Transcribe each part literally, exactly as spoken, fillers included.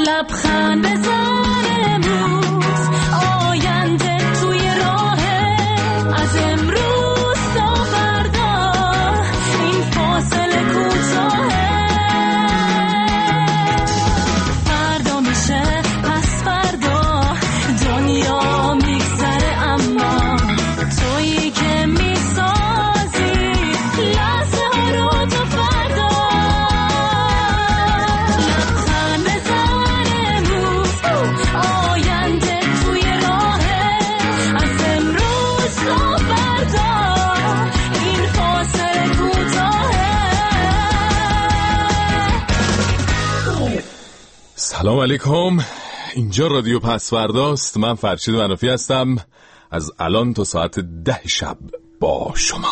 لبخند بزن امروز، آینده توی راهه، از امروز تا فردا این فاصله کوتاهه. فردا میشه پس فردا، دنیا میگذره اما تویی که میسازی لحظه ها رو تا فردا. لبخند بزن امروز، آینده توی راهه، از امروز تا فردا این فاصله کوتاهه. سلام علیکم، اینجا رادیو پسورداست. من فرشید منافی هستم، از الان تا ساعت ده شب با شما.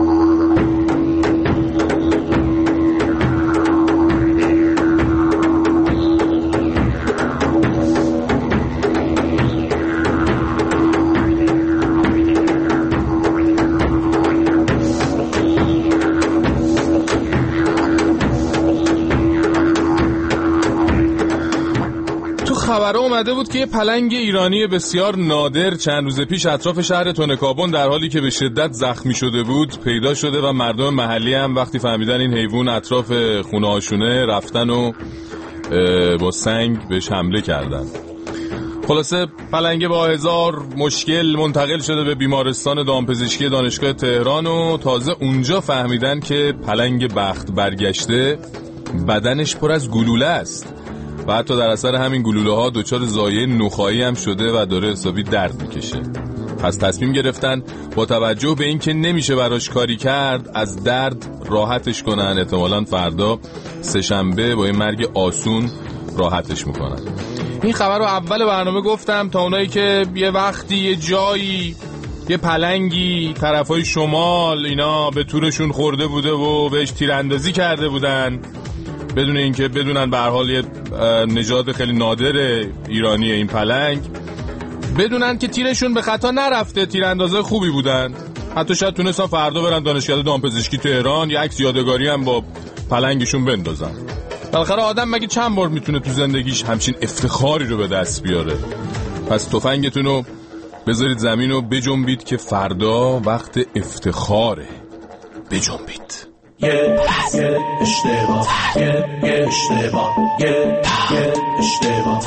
خبر اومده بود که یه پلنگ ایرانی بسیار نادر چند روز پیش اطراف شهر تونکابون در حالی که به شدت زخمی شده بود پیدا شده و مردم محلی هم وقتی فهمیدن این حیوان اطراف خونه هاشونه رفتن و با سنگ بهش حمله کردن. خلاصه پلنگ با هزار مشکل منتقل شده به بیمارستان دامپزشکی دانشگاه تهران و تازه اونجا فهمیدن که پلنگ بخت برگشته بدنش پر از گلوله است و حتی در اثر همین گلوله ها دچار زایه نخاعی هم شده و داره حسابی درد میکشه. پس تصمیم گرفتن با توجه به این که نمیشه براش کاری کرد از درد راحتش کنن. احتمالاً فردا سه‌شنبه با این مرگ آسون راحتش میکنن. این خبر رو اول برنامه گفتم تا اونایی که یه وقتی یه جایی یه پلنگی طرفای شمال اینا به تورشون خورده بوده و بهش تیراندازی کرده بودن بدون اینکه بدونن به هر حال یه نژاد خیلی نادر ایرانی این پلنگ، بدونن که تیرشون به خطا نرفته، تیراندازه خوبی بودن، حتی شاید تونستن فردا برن دانشگاه دامپزشکی تهران یه عکس یادگاری هم با پلنگشون بندازن. بالاخره آدم مگه چند بار میتونه تو زندگیش همچین افتخاری رو به دست بیاره؟ پس تفنگتون رو بذارید زمین و بجنبید که فردا وقت افتخاره. بجنبید. یه یه اشتباه یه یه اشتباه یه یه اشتباه.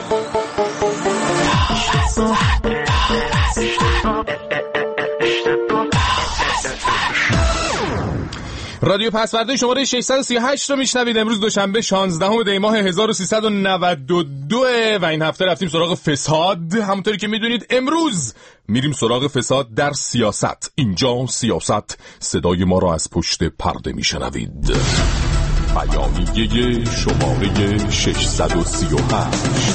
رادیو پسورده شماره ششصد و سی و هشت رو میشنوید. امروز دوشنبه شانزدهم دی ماه هزار و سیصد و نود و دو و این هفته رفتیم سراغ فساد. همونطوری که میدونید امروز میریم سراغ فساد در سیاست. اینجا سیاست صدای ما را از پشت پرده میشنوید. بیانیه شماره ششصد و سی و هشت.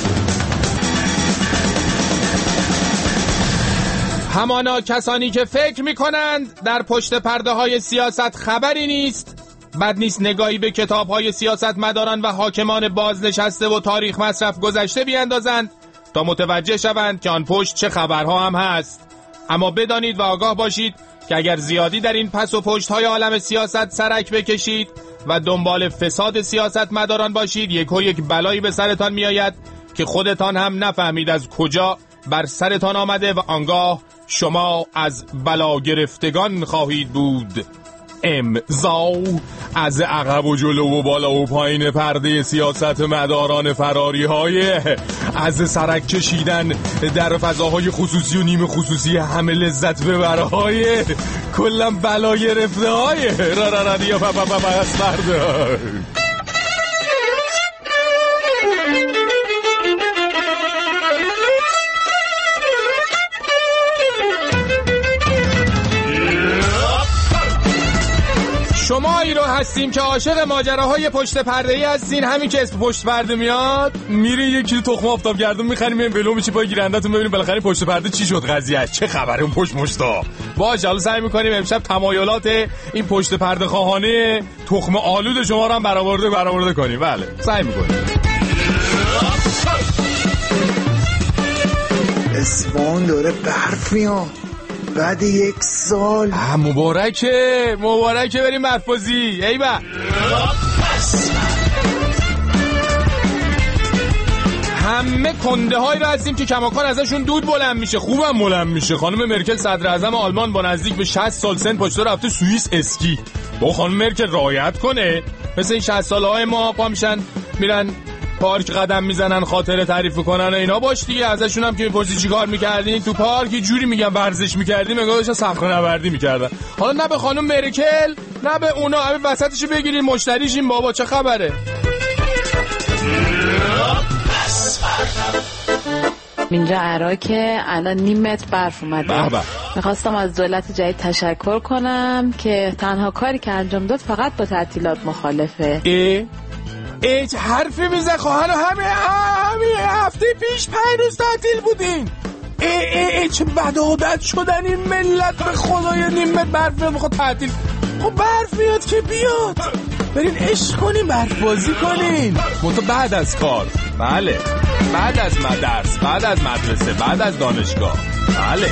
همانا کسانی که فکر میکنند در پشت پرده های سیاست خبری نیست، بد نیست نگاهی به کتاب های سیاست مداران و حاکمان بازنشسته و تاریخ مصرف گذشته بیاندازند تا متوجه شوند که آن پشت چه خبرها هم هست. اما بدانید و آگاه باشید که اگر زیادی در این پس و پشت های عالم سیاست سرک بکشید و دنبال فساد سیاست مداران باشید، یک و یک بلایی به سرتان می آید که خودتان هم نفهمید از کجا بر سرتان آمده و آنگاه شما از بلا گرفتگان خواهید بود. امضا از عقب و جلو و بالا و پایین پرده سیاست مداران فراری های از سرک کشیدن در فضاهای خصوصی و نیم خصوصی همه لذت ببره های کلم بلا گرفته های را را را دیا پا پا پا پس برده. شما ای رو هستیم که عاشق ماجراهای پشت پرده‌ای هستین. همین که اسم پشت پرده میاد میری یک کیلو تخم آفتاب گردون می‌خریم میایم ولو میشی پای گیرنده‌تون ببینیم بالاخره پشت پرده چی شد، قضیه چه خبره، اون پشت مشتا. باشه حالا سعی می‌کنیم امشب تمایلات این پشت پرده خواهانه تخم آلود شما رو هم برآورده برآورده کنیم. بله سعی می‌کنیم. اسفان داره برف میاد بعد یک سال. مبارکه مبارکه بریم برفازی. ای با همه کنده هایی رو هستیم که کماکان ازشون دود بلند میشه. خوبم بلند میشه. خانم مرکل صدر اعظم آلمان با نزدیک به شصت سال سن پاشته رفته سوئیس اسکی. با خانم مرکل رعایت کنه مثل این شصت ساله های ما پا میشن میرن پارک قدم میزنن خاطره تعریف کنن و اینا. باش دیگه ازشون هم که میپرسی چی کار میکردین تو پارک یه جوری میگن ورزش میکردیم انگار داشتن صخره نوردی میکردن. حالا نه به خانم مرکل نه به اونا، همین وسطشو بگیرین مشتریشین. بابا چه خبره؟ اینجا عراقه، الان نیم متر برف اومده. میخواستم از دولت جدید تشکر کنم که تنها کاری که انجام داد فقط با تعطیلات مخالفه. ای ای چه حرفی میزه خواهر؟ همه همه هفته پیش پنج روز تعطیل بودین. ای ای ای چه بد عادت شدن این ملت به خدای. نیم متر برف میخواد تعطیل. خب برف میاد که بیاد، برین عشق کنین، برف بازی کنین. منتها بعد از کار. بله بعد از مدرسه، بعد از مدرسه، بعد از دانشگاه. بله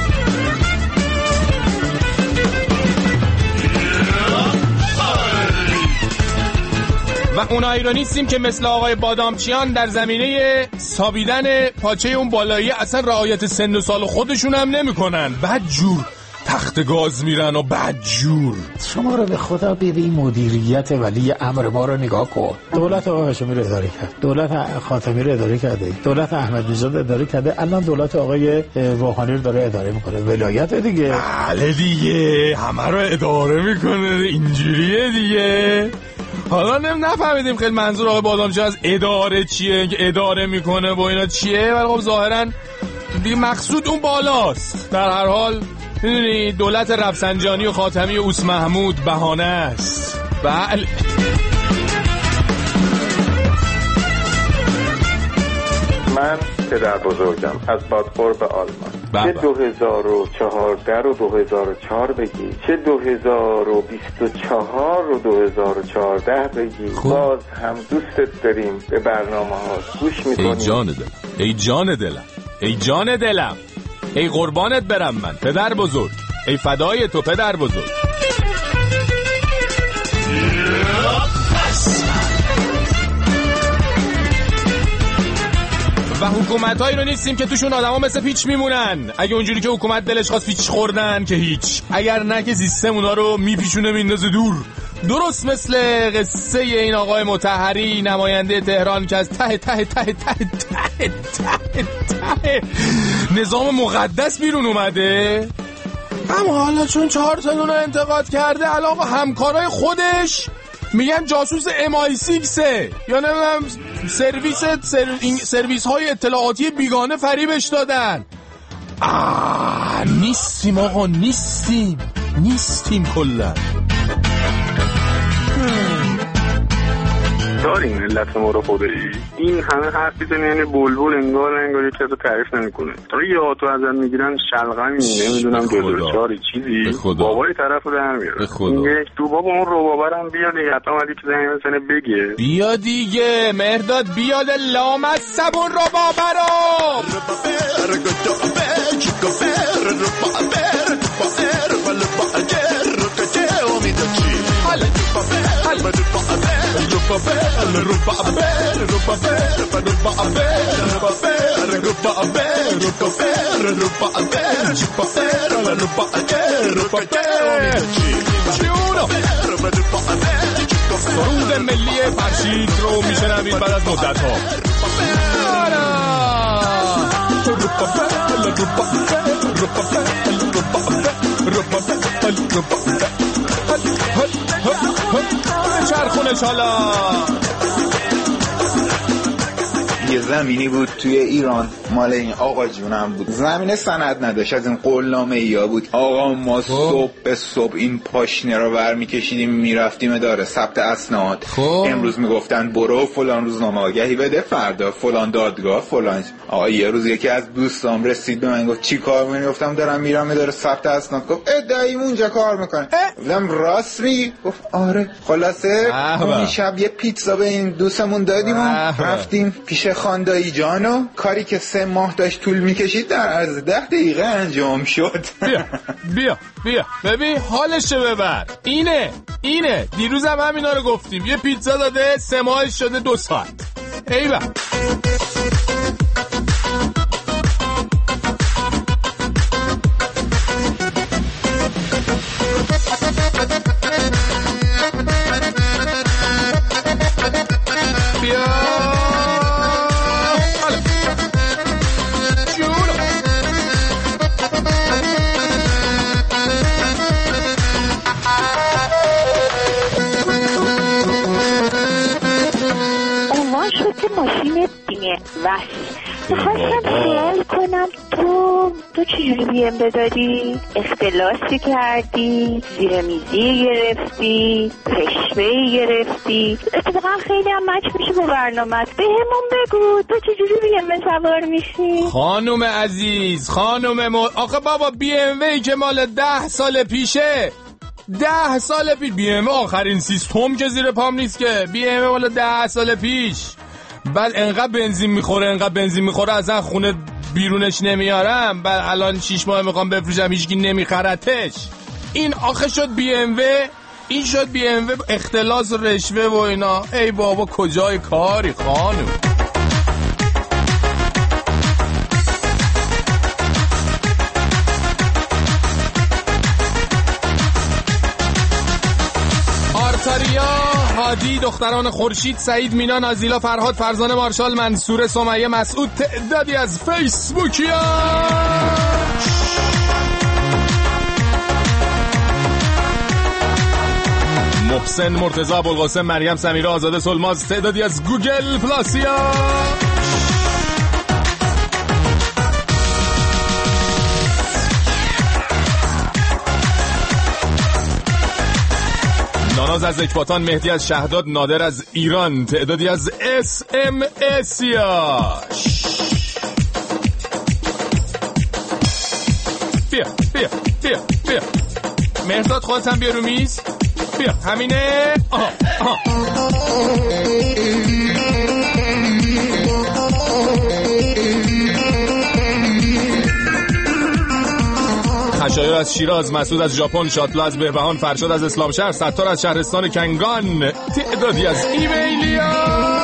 و اونایی رو نیستیم که مثل آقای بادامچیان در زمینه سابیدن پاچه اون بالایی اصلا رعایت سن و سال خودشون هم نمی کنن. بدجور تخت گاز میرن و بدجور. شما رو به خدا ببین مدیریت ولی امر ما رو نگاه کن. دولت آقای هاشمی رو اداره کرد، دولت خاتمی رو اداره کرده، دولت احمدی نژاد اداره کرده، الان دولت آقای روحانی رو داره اداره میکنه. ولایت دیگه. بله دیگه همه رو اداره میکنه. اینجوریه دیگه. حالا نم نفهمیدیم خیلی منظور آقای بادامچی از اداره چیه، که اداره میکنه و اینا چیه، ولی خب ظاهرا دیگه مقصود اون بالاست. در هر حال میدونی دولت رفسنجانی و خاتمی و اوس محمود بهانه است. بله من پدر بزرگم از بادخور به آلمان. چه دو هزار و چهارده رو دو هزار و چهار بگی، چه دو هزار و بیست و چهار رو دو هزار و چهارده بگی، باز هم دوستت داریم، به برنامه ها گوش میکنیم. ای جان دلم، ای جان دلم، ای جان دلم، ای قربانت برم من پدر بزرگ، ای فدای تو پدر بزرگ. و حکومتایی رو نیستیم که توشون آدما مثل پیچ میمونن. اگه اونجوری که حکومت دلش خواست پیچ خوردن که هیچ، اگر نه که سیستم اونا رو میپیچونه میندازه دور. درست مثل قصه این آقای مطهری نماینده تهران که از ته ته ته ته ته ته ته نظام مقدس بیرون اومده، اما حالا چون چهار تا رو انتقاد کرده الان همکارای خودش میگن جاسوس ام آی سیکس یا نمیدونم سرویس سرویس های اطلاعاتی بیگانه فریبش دادن. آه نیستیم آقا، نیستیم نیستیم کلا. داریم علت ما رو خودی این همه حرف میزنی، یعنی بلبل انگار انگار یکی رو تعریف نمیکنه. تا یه آتو ازن میگیرن شلغمی نمیدونم دو چاری چیزی بابای طرفو در میاره. یک تو بابا اون روبابرم بیاد حتی اومدی که زنگ بزنه بگه بیا دیگه مهرداد، بیاد لام از سبون روبابرم. سرود ملی فرشید رو میشنوید بعد از مدت ها. چرخونه چالا. یه زمینی بود توی ایران مال این آقا جونم بود، زمین سند نداشت، از این قولنامه ایا بود. آقا ما صبح به صبح این پاشنه رو برمی کشیدیم میرفتیم اداره ثبت اسناد. امروز میگفتن برو فلان روزنامه آگهی بده، فردا فلان دادگاه فلان. آقا یه روز یکی از دوستام رسید به من گفت چی کار می‌کنی؟ گفتم دارم میرم اداره ثبت اسناد. گفت ادعی اونجا کار میکنه. گفتم راست میگی؟ گفت آره. خلاصه اون شب یه پیتزا به این دوستمون دادیم و رفتیم پیش خاندایی جانو. کاری که سه ماه داشت طول میکشید در عرض ده دقیقه انجام شد. بیا بیا بیا ببین حالش ببر. اینه اینه دیروز هم همینا رو گفتیم. یه پیتزا داده سه ماه شده دو ساعت. ایوه ماشین بیمه وش میخواستم سوال کنم تو تو چجوری بی ام داری؟ اختلاسی کردی؟ زیر میزی گرفتی؟ پشمه‌ای گرفتی؟ اتفاقا خیلی هم مچ میشه با برنامه‌ت. به همون بگو تو چجوری بی ام سوار میشی؟ خانم عزیز خانم م... آخه بابا بی ام وی که مال ده سال پیشه ده سال پیش بی ام آخرین سیستم که زیر پام نیست که بی ام مال ده سال پیش. بعد انقدر بنزین میخوره انقدر بنزین میخوره اصلا خونه بیرونش نمیارم. بعد الان شیش ماه میخوام بفروشم هیچکی نمیخرتش. این آخه شد بی ام وی. این شد بی ام وی اختلاس و رشوه و اینا. ای بابا کجای کاری خانم. آرتاریا، هادی، دختران خورشید، سعید، مینا، نازیلا، فرهاد، فرزانه، مارشال، منصور، سمیه، مسعود، تعدادی از فیسبوکیا. محسن، مرتضی، ابوالقاسم، مریم، سمیرا، آزاده، سلماز، تعدادی از گوگل پلاسیا. ناز از اکباتان، مهدی از شهداد، نادر از ایران، تعدادی از اس ام اسیاش. بیا بیا بیا بیا مهرداد خودت هم بیا رو میز. بیا همینه. آها آها خشایار از شیراز، مسعود از ژاپن، شاتلا از بهبهان، فرشاد از اسلامشهر، ستار از شهرستان کنگان، تعدادی از ایمیلیا.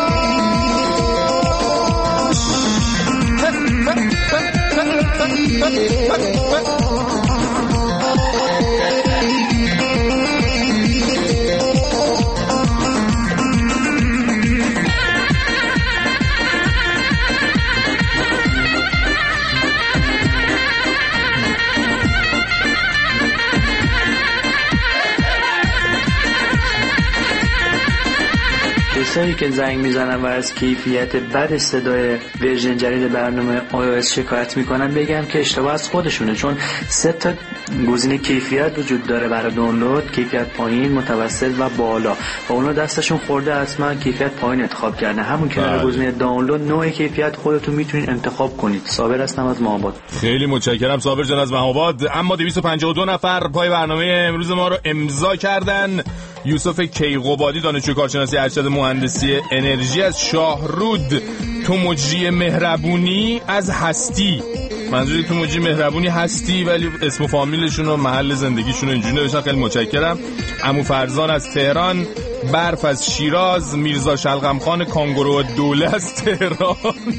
کسایی که زنگ میزنن و از کیفیت بد صدای ورژن جدید برنامه آی او اس شکایت میکنن بگم که اشتباه از خودشونه، چون سه تا گزینه کیفیت وجود داره برای دانلود: کیفیت پایین، متوسط و بالا. و اونا دستشون خورده اصلا کیفیت پایین انتخاب کردن. همون که گزینه دانلود نوع کیفیت خودتون میتونید انتخاب کنید. صابر هستم از مهاباد. خیلی متشکرم صابر جان از مهاباد. اما دویست و پنجاه و دو نفر پای برنامه امروز ما رو امضا کردن. یوسف کیقوبادی، دانشجو کارشناسی ارشد مهندسی انرژی از شاهرود. تو مجری مهربونی از هستی. منظوری تو مجری مهربونی هستی، ولی اسم و فامیلشون و محل زندگیشون رو اینجوری نوشتن. خیلی متشکرم. عمو فرزان از تهران، برف از شیراز، میرزا شلغم خان کانگورو دوله از تهران،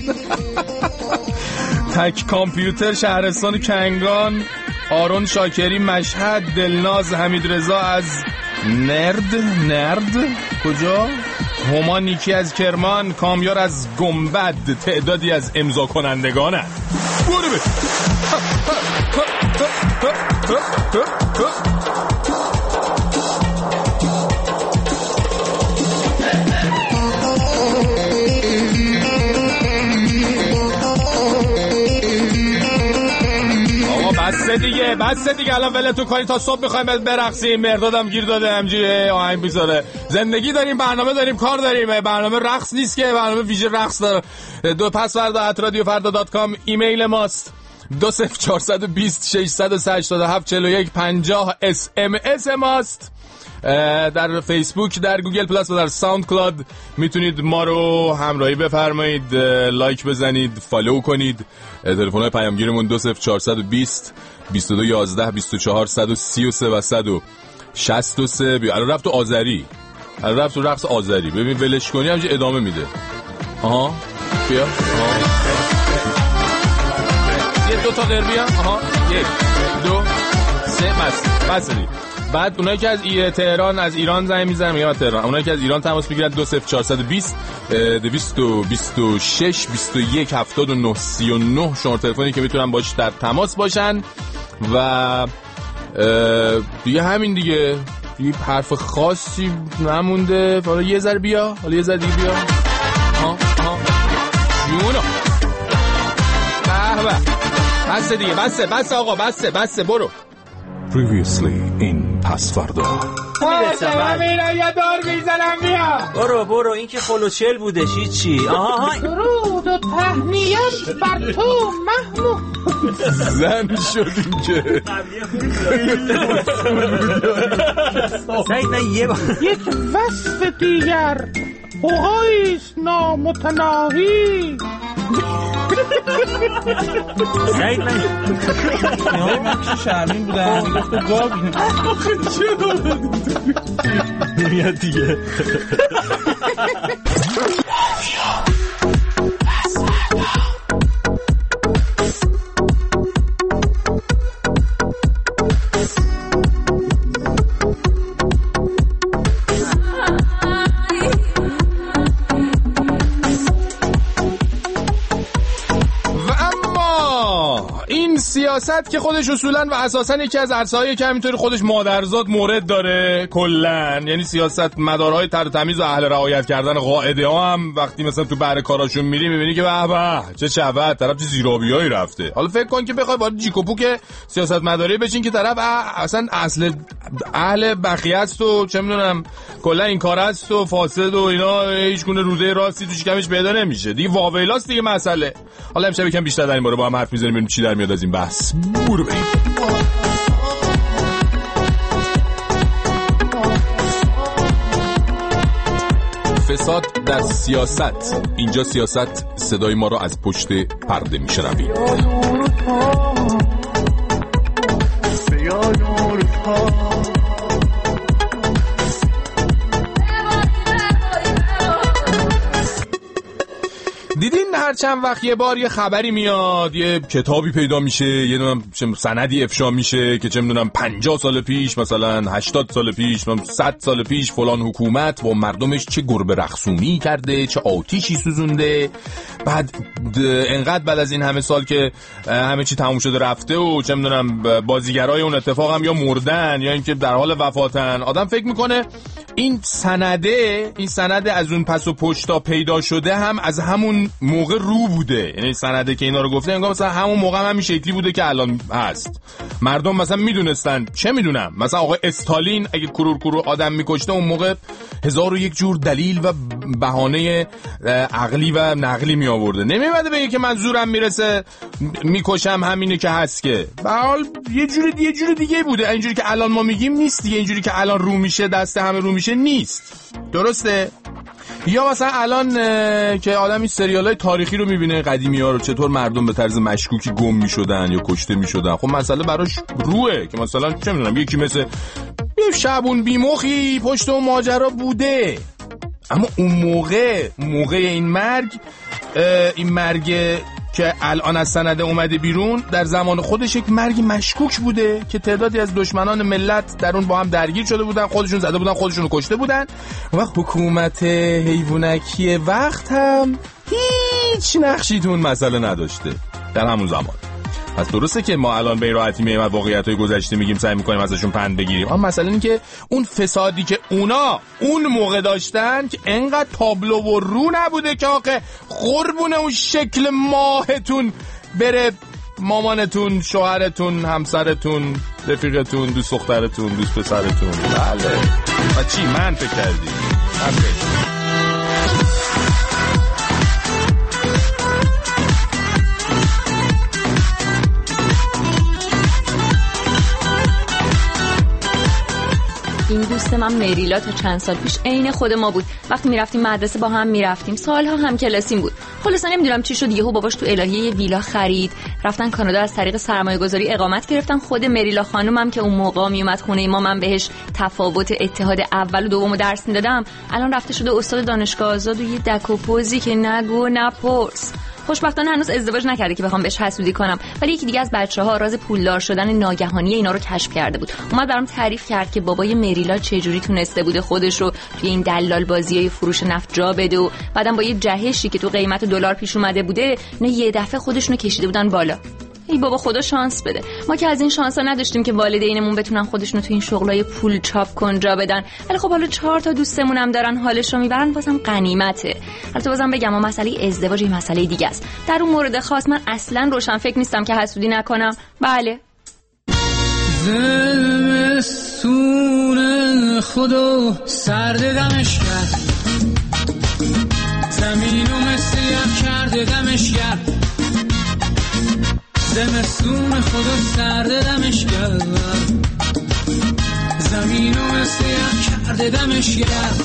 تک کامپیوتر شهرستان کنگان، آرون شاکری مشهد، دلناز حمید رضا از نرد نرد کجا؟ هما نیکی از کرمان، کامیار از گنبد، تعدادی از امضا کنندگان هست. برو بی بسه دیگه بسه دیگه الان ولتون کنی تا صبح میخوایم برقصیم. مردادم گیر داده همجوری آهنگ بیزاره. زندگی داریم، برنامه داریم، کار داریم. برنامه رقص نیست که، برنامه ویژه رقص داره. دو پس فردا ات رادیو فردا دات کام ایمیل ماست. دو صفر چهارصد و بیست ششصد و هشتاد و هفت چهل و یک پنجاه اس ام اس ماست. در فیسبوک، در گوگل پلاس و در ساوند کلاد میتونید ما رو همراهی بفرمایید، لایک بزنید، فالو کنید. تلفن پیامگیرمون دو صفر چهارصد و بیست بیست و دو یازده بیست و چهار صد و سی و سه و صد و شصت و سه. بیا الان رفت تو آذری، الان رفت تو رقص آذری. ببین ولش کنی همینجوری ادامه میده. آها بیا آها. یه دو تا غیر بیا. آها یک دو سه مس مسلی. بعد اونایی که از تهران از ایران زنگ میزنن میگم تهران، اونایی که از ایران تماس میگیرن دو صفر چهارصد و بیست دویست و بیست و شش بیست و یک هفتاد و نه سی و نه شماره تلفنی که میتونن باش در تماس باشن. و دیگه همین دیگه، دیگه حرف خاصی نمونده. حالا یه ذره بیا، حالا یه ذره دیگه بیا. ها ها جونو. به به. بسه دیگه، بسه بسه آقا، بسه بسه برو. Previously in پسفردا. میرسم میرم یه دار میزنم بیا. برو برو این که خلوچل بودش چی؟ آها درود و تهنیت بر تو محمود. زن شدیم که سعید نه یه بار یک وصف دیگر اوهایست نامتناهی. سعید من من که شرمین بودم گفت گابی میاد دیگه. سیاست که خودش اصولا و اساسا یکی از عرصه‌هایی که همینطوری خودش مادرزاد مورد داره کلن، یعنی سیاست مدارهای تر و تمیز و اهل رعایت کردن قاعده ها هم وقتی مثلا تو بهر کاراشون میری میبینی که به به چه چوت طرف چه زیرابیایی رفته. حالا فکر کن که بخوای وارد جیکوپو که سیاست مداری بشین که طرف اصلا اصل اهل بخیه است و چه میدونم کلا این کار است و فاسد و اینا، هیچ گونه روده راستی تو شکمش پیدا نمیشه دیگه. واویلاست دیگه مسئله. حالا امشب یکم بیشتر در این باره با هم حرف میزنیم ببینیم چی در میاد از این بحث. برو بریم. فساد در سیاست. اینجا سیاست صدای ما رو از پشت پرده میشنوید. دیدین هر چند وقت یه بار یه خبری میاد، یه کتابی پیدا میشه، یه دونم سندی افشا میشه که چه میدونم پنجاه سال پیش مثلا هشتاد سال پیش صد سال پیش فلان حکومت با مردمش چه گربه رقصونی کرده، چه آتیشی سوزونده. بعد انقدر بعد از این همه سال که همه چی تموم شده رفته و چه میدونم بازیگرای اون اتفاق هم یا مردن یا اینکه در حال وفاتن، آدم فکر میکنه این سنده این سنده از اون پس و پشتا پیدا شده هم از همون موقع رو بوده. یعنی سنده که اینا رو گفته انگار مثلا همون موقع هم همین شکلی بوده که الان هست. مردم مثلا میدونستن، چه میدونم، مثلا آقای استالین اگه کرور کرور آدم میکشته اون موقع هزار و یک جور دلیل و بهانه عقلی و نقلی می آورده. نمیومده بگه که من زورم میرسه میکشم همینه که هست. که به حال یه جوری یه جوری دیگه بوده. اینجوری که الان ما میگیم نیست دیگه. اینجوری که الان رو میشه دست همه رو میشه نیست. درسته؟ یا مثلا الان که آدم این سریالای تاریخی رو میبینه قدیمی ها رو، چطور مردم به طرز مشکوکی گم میشدن یا کشته میشدن. خب مسئله براش روه که مثلا چه میدونم یکی مثل شعبون بیمخی پشت اون ماجرا بوده، اما اون موقع موقع این مرگ این مرگ که الان از سند اومده بیرون در زمان خودش یک مرگ مشکوک بوده که تعدادی از دشمنان ملت در اون با هم درگیر شده بودن، خودشون زده بودن، خودشون رو کشته بودن و حکومت حیوانکی وقت هم هیچ نقشی تو اون مسئله نداشته در همون زمان. پس درسته که ما الان به راحتی میایم واقعیت‌های گذشته میگیم، سعی میکنیم ازشون پند بگیریم، اما مثلا این که اون فسادی که اونا اون موقع داشتن که انقدر تابلو و رو نبوده که آقا قربون اون شکل ماهتون بره مامانتون، شوهرتون، همسرتون، رفیقتون، دوست دخترتون، دوست پسرتون. بله و چی من فکر کردی؟ این دوست من مریلا تا چند سال پیش عین خود ما بود. وقتی میرفتیم مدرسه با هم میرفتیم، سالها هم کلاسیم بود. خلاصا نمیدونم چی شد یهو باباش تو الهیه یه ویلا خرید، رفتن کانادا، از طریق سرمایه گذاری اقامت گرفتن. خود مریلا خانومم که اون موقع میومد خونه ما، من بهش تفاوت اتحاد اول و دومو درس میدادم، الان رفته شده استاد دانشگاه آزاد و یه دک و پوزی که نگو نپرس. خوشبختانه هنوز ازدواج نکرده که بخوام بهش حسودی کنم، ولی یکی دیگه از بچه‌ها راز پولدار شدن ناگهانی اینا رو کشف کرده بود. اومد برام تعریف کرد که بابای مریلا چجوری تونسته بوده خودش رو توی این دلال بازیای فروش نفت جا بده و بعدم با یه جهشی که تو قیمت دلار پیش اومده بوده، نه یه دفعه خودشونو کشیده بودن بالا. ای بابا خدا شانس بده. ما که از این شانسا نداشتیم که والدینمون بتونن خودشونو تو این شغلای پول چاپ کن جا بدن. ولی خب حالا چهار تا دوستمون هم دارن حالش رو میبرن، بازم غنیمته. البته بازم بگم مسئله ازدواج این مسئله دیگه است. در اون مورد خاص من اصلا روشن فکر نیستم که حسودی نکنم. بله. زمستون خدا سرد دمش کرد، زمینو مثل یک کرده دمش کرد. زمستون خدا سرد دمش کرد، زمینو مثل یک کرده دمش کرد.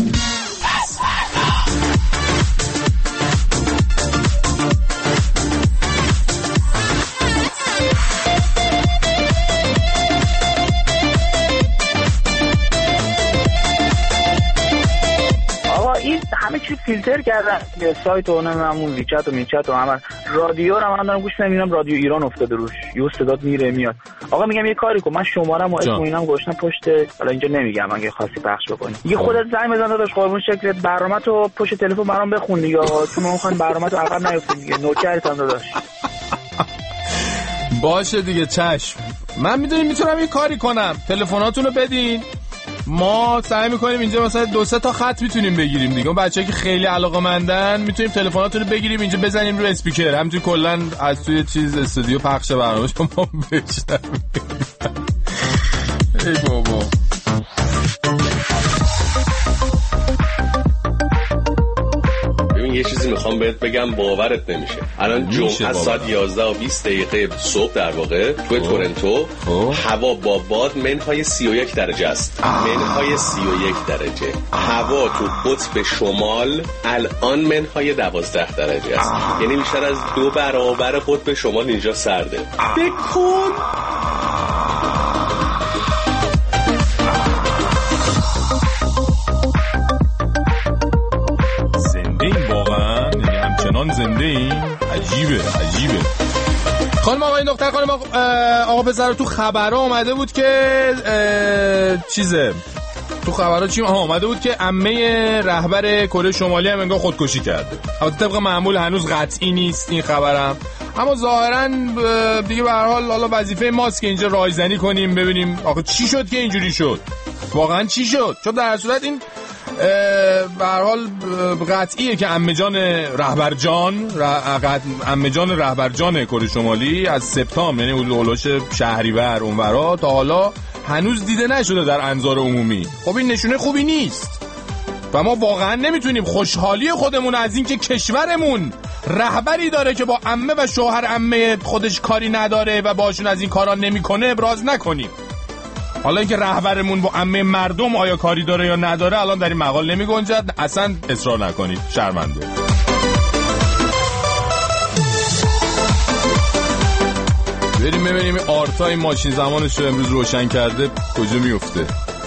همه چی فیلتر کردن به سایت و همون ویچت و میچت و همه. رادیو رو من دارم گوش میدم، رادیو ایران افتاده روش، یه صدات میره میاد. آقا میگم یه کاری کن، من شماره‌مو اسم اینم گوشتم پشت، حالا اینجا نمیگم اگه خواستی پخش بکنی. یه خودت زنگ بزن داداش، قربون شکلت، برنامه‌تو پشت تلفن برام بخون دیگه. تو میخوام برنامه‌تو عقب نیفتیم دیگه، نوکرتم داداش. باشه دیگه چشم. من میدونم میتونم یه کاری کنم، تلفناتونو بدین، ما سعی میکنیم اینجا مثلا دو سه تا خط میتونیم بگیریم دیگه. اون بچه‌ها که خیلی علاقه‌مندن میتونیم تلفناتون رو بگیریم اینجا بزنیم رو اسپیکر، همینطوری کلا از توی چیز استودیو پخش برنامه شما بشنویم. ای بابا. یه چیزی میخوام بهت بگم باورت نمیشه. الان جمعه ساعت یازده و بیست دقیقه صبح در واقع توی تورنتو هوا با باد منهای سی و یک درجه است. منهای سی و یک درجه. هوا تو قطب شمال الان منهای دوازده درجه است. یعنی بیشتر از دو برابر قطب شمال اینجا سرده. بکن زنده این عجیبه عجیبه. خانم آقای دختر خانم آقا پسر تو خبرها اومده بود که چیزه تو خبرها چی اومده بود که عمه رهبر کره شمالی هم انگار خودکشی کرده. البته طبق معمول هنوز قطعی نیست این خبرم، اما ظاهرا دیگه به هر حال حالا وظیفه ماست که اینجا رایزنی کنیم ببینیم آخه چی شد که اینجوری شد، واقعا چی شد. چون در صورت این به هر حال قطعیه که عمه جان رهبر جان عمه جان رهبر جان کره شمالی از سپتامبر، یعنی اولش شهریور اونورا، تا حالا هنوز دیده نشده در انظار عمومی. خب این نشونه خوبی نیست و ما واقعا نمیتونیم خوشحالی خودمون از این که کشورمون رهبری داره که با عمه و شوهر عمه خودش کاری نداره و باشون از این کارا نمیکنه ابراز نکنیم. حالا اینکه رهبرمون با عمه مردم آیا کاری داره یا نداره الان در این مقال نمی گنجد، اصلا اصرار نکنید، شرمنده. بریم ببینیم آرتا این ماشین زمانش رو امروز روشن کرده کجا میفته.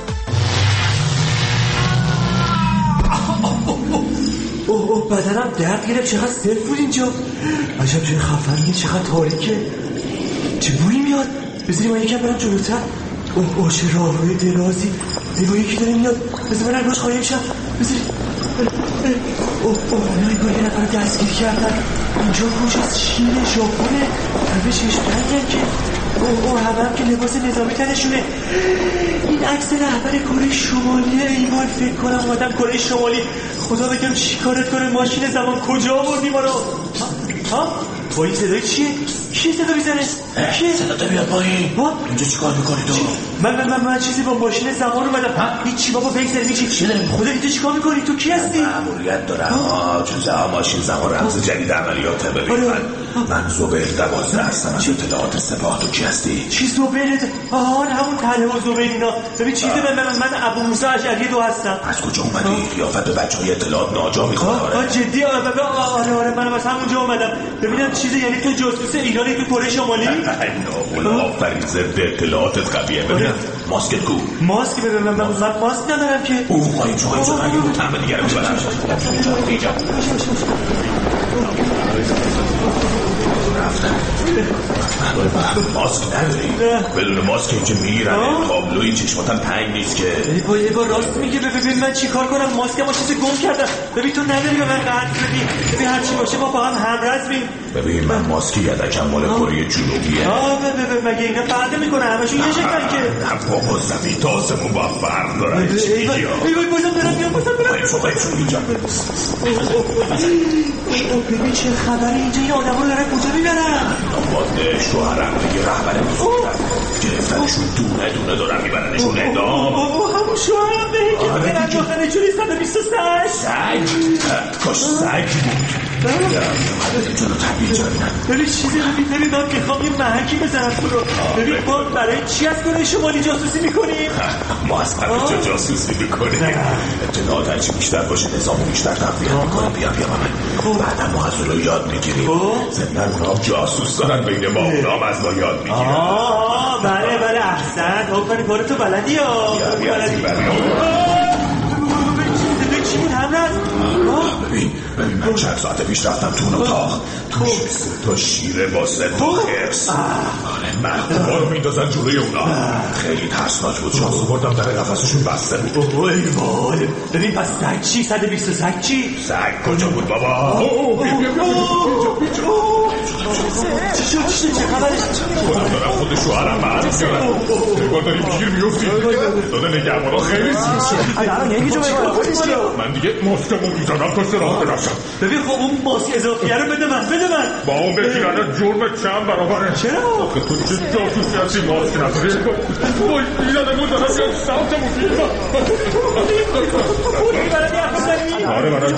اوه اوه بدنم درد گرفت، چقدر صرف بود اینجا، عجب جای خفنیه، چقدر تاریکه، چه بویی میاد. بذاری من یکم برم جلوتر. اوه اوه چه راه روی درازی، زیبایی که داره میاد، بذار من روش خواهیم شم. بذاری اوه اوه نایگاه یه نفر دستگیر کردن. اینجا کجاست؟ چینه، ژاپنه، همه چشم رنگن که اوه اوه همه هم که لباس نظامی تنشونه. این عکس رهبر کره شمالیه. ایوان فکر کنم اومدم کره شمالی. خدا بگم چی کارت کنه، ماشین زمان کجا آوردی ما رو؟ ها؟ با این صدای چیه؟ کی صدا میزنه؟ کی صدا تو بیاد پایین؟ اینجا چیکار میکنی تو؟ من من من من چیزی با ماشین زمان اومدم. هیچی بابا بگذار میچی. چی داری؟ خدا تو چیکار میکنی؟ تو کی هستی؟ مأموریت دارم. آ چون ماشین زمان رمز جدید عملیات ببین. من من زبیر دوازده هستم. از اطلاعات سپاه. تو کی هستی؟ چی زبیر؟ آها همون تله و زبیر اینا. ببین چیزی من من من ابو موسی اشعری دو هستم. از کجا اومدی؟ قیافت به بچهای اطلاعات ناجا میخواد. آره جدی آره آره آره من از همونجا اومدم. ببینم چیزی یعنی تو جاسوس ایرانی تو کره شمالی؟ نه آفرین ضد اطلاعاتت قویه. ببینم ماسکت کو؟ ماسک ببین من من ماسک ندارم که. اوه خواهیم چون خواهیم اگه رو تنبه دیگر رو ببرم اینجا اینجا رفتن. ماسک نداری؟ بدون ماسک اینجا میگیرن تابلوی چشماتم تنگ نیست که. ای بای ای بای راست میگه. ببین من چی کار کنم؟ ماسکم چیز گم کردم. ببین تو نداری به من قرض بدی. ببین هر چی باشه ما با هم همرزمیم. ببین من ماسک یدکم مال کره جنوبیه. آه ببین مگه اینا فرق میکنه؟ همشون یه شکلن که. نه بابا زمین تا آسمون با فرق دارن. ای بای ای بای بازم برم بیام بازم برم. بایفو بایفو اینجا. ببین چه خبره اینجا؟ این آدم رو دارن کجا میبرن؟ دنبال شوهرم دیگه رهبر بزرگم گرفتنشون دونه دونه دارن میبرنشون اعدام. بابا همون شوهرم به که برن داخل جوری صد و بیست و سه سگ کاش سگ بود. جلو تحویل جاییدن. ببین چیزی رو ببین من میخوام یه محکی بزنم تو رو. ببین ما برای چی از گروه شمالی جاسوسی میکنیم؟ ما از همه جا جاسوسی میکنیم. اطلاعات هرچی بیشتر باشه نظامو بیشتر تقویت میکنیم. بیا بیا من بعدا ما از اونو یاد میگیریم. ضمن اونا هم جاسوس دارن بین ما. اونا هم از ما یاد میگیرن. آه بله بله احسن. آفرین کارتو بلدی ها. بیا بیا از این بری چی بود همرز؟ ببین ببین من چند ساعت پیش رفتم تو اون اتاق. توش سه تا شیره با سه تا خرس. مردم رو میندازن جلوی اونا. خیلی ترسناک بود. شانس بردم در قفسشون بسته بود. اوه ای وای. ببین پس سگ چی؟ صد و بیست و سگ چی؟ سگ کجا بود بابا؟ چی شد؟ چی چه خبرش؟ خودم دارم خود شوهرم معرف کردم. نگاه داریم گیر میفتی. داده نگهبانا خیلی سیز شد. الان یکی جو بگاه. من دیگه ماسکمو میزنم تا سراغ برشم. ببین خب اون ماسک اضافیه رو بده من. بده من. با اون بگیرن جرم چند برابره. چرا؟ آخه تو چه جاسوسی هستی ماسک نداری؟ وای ایرادمون دارم بیاد سمتمون بیاد. پولی برای افزایی؟ آره برای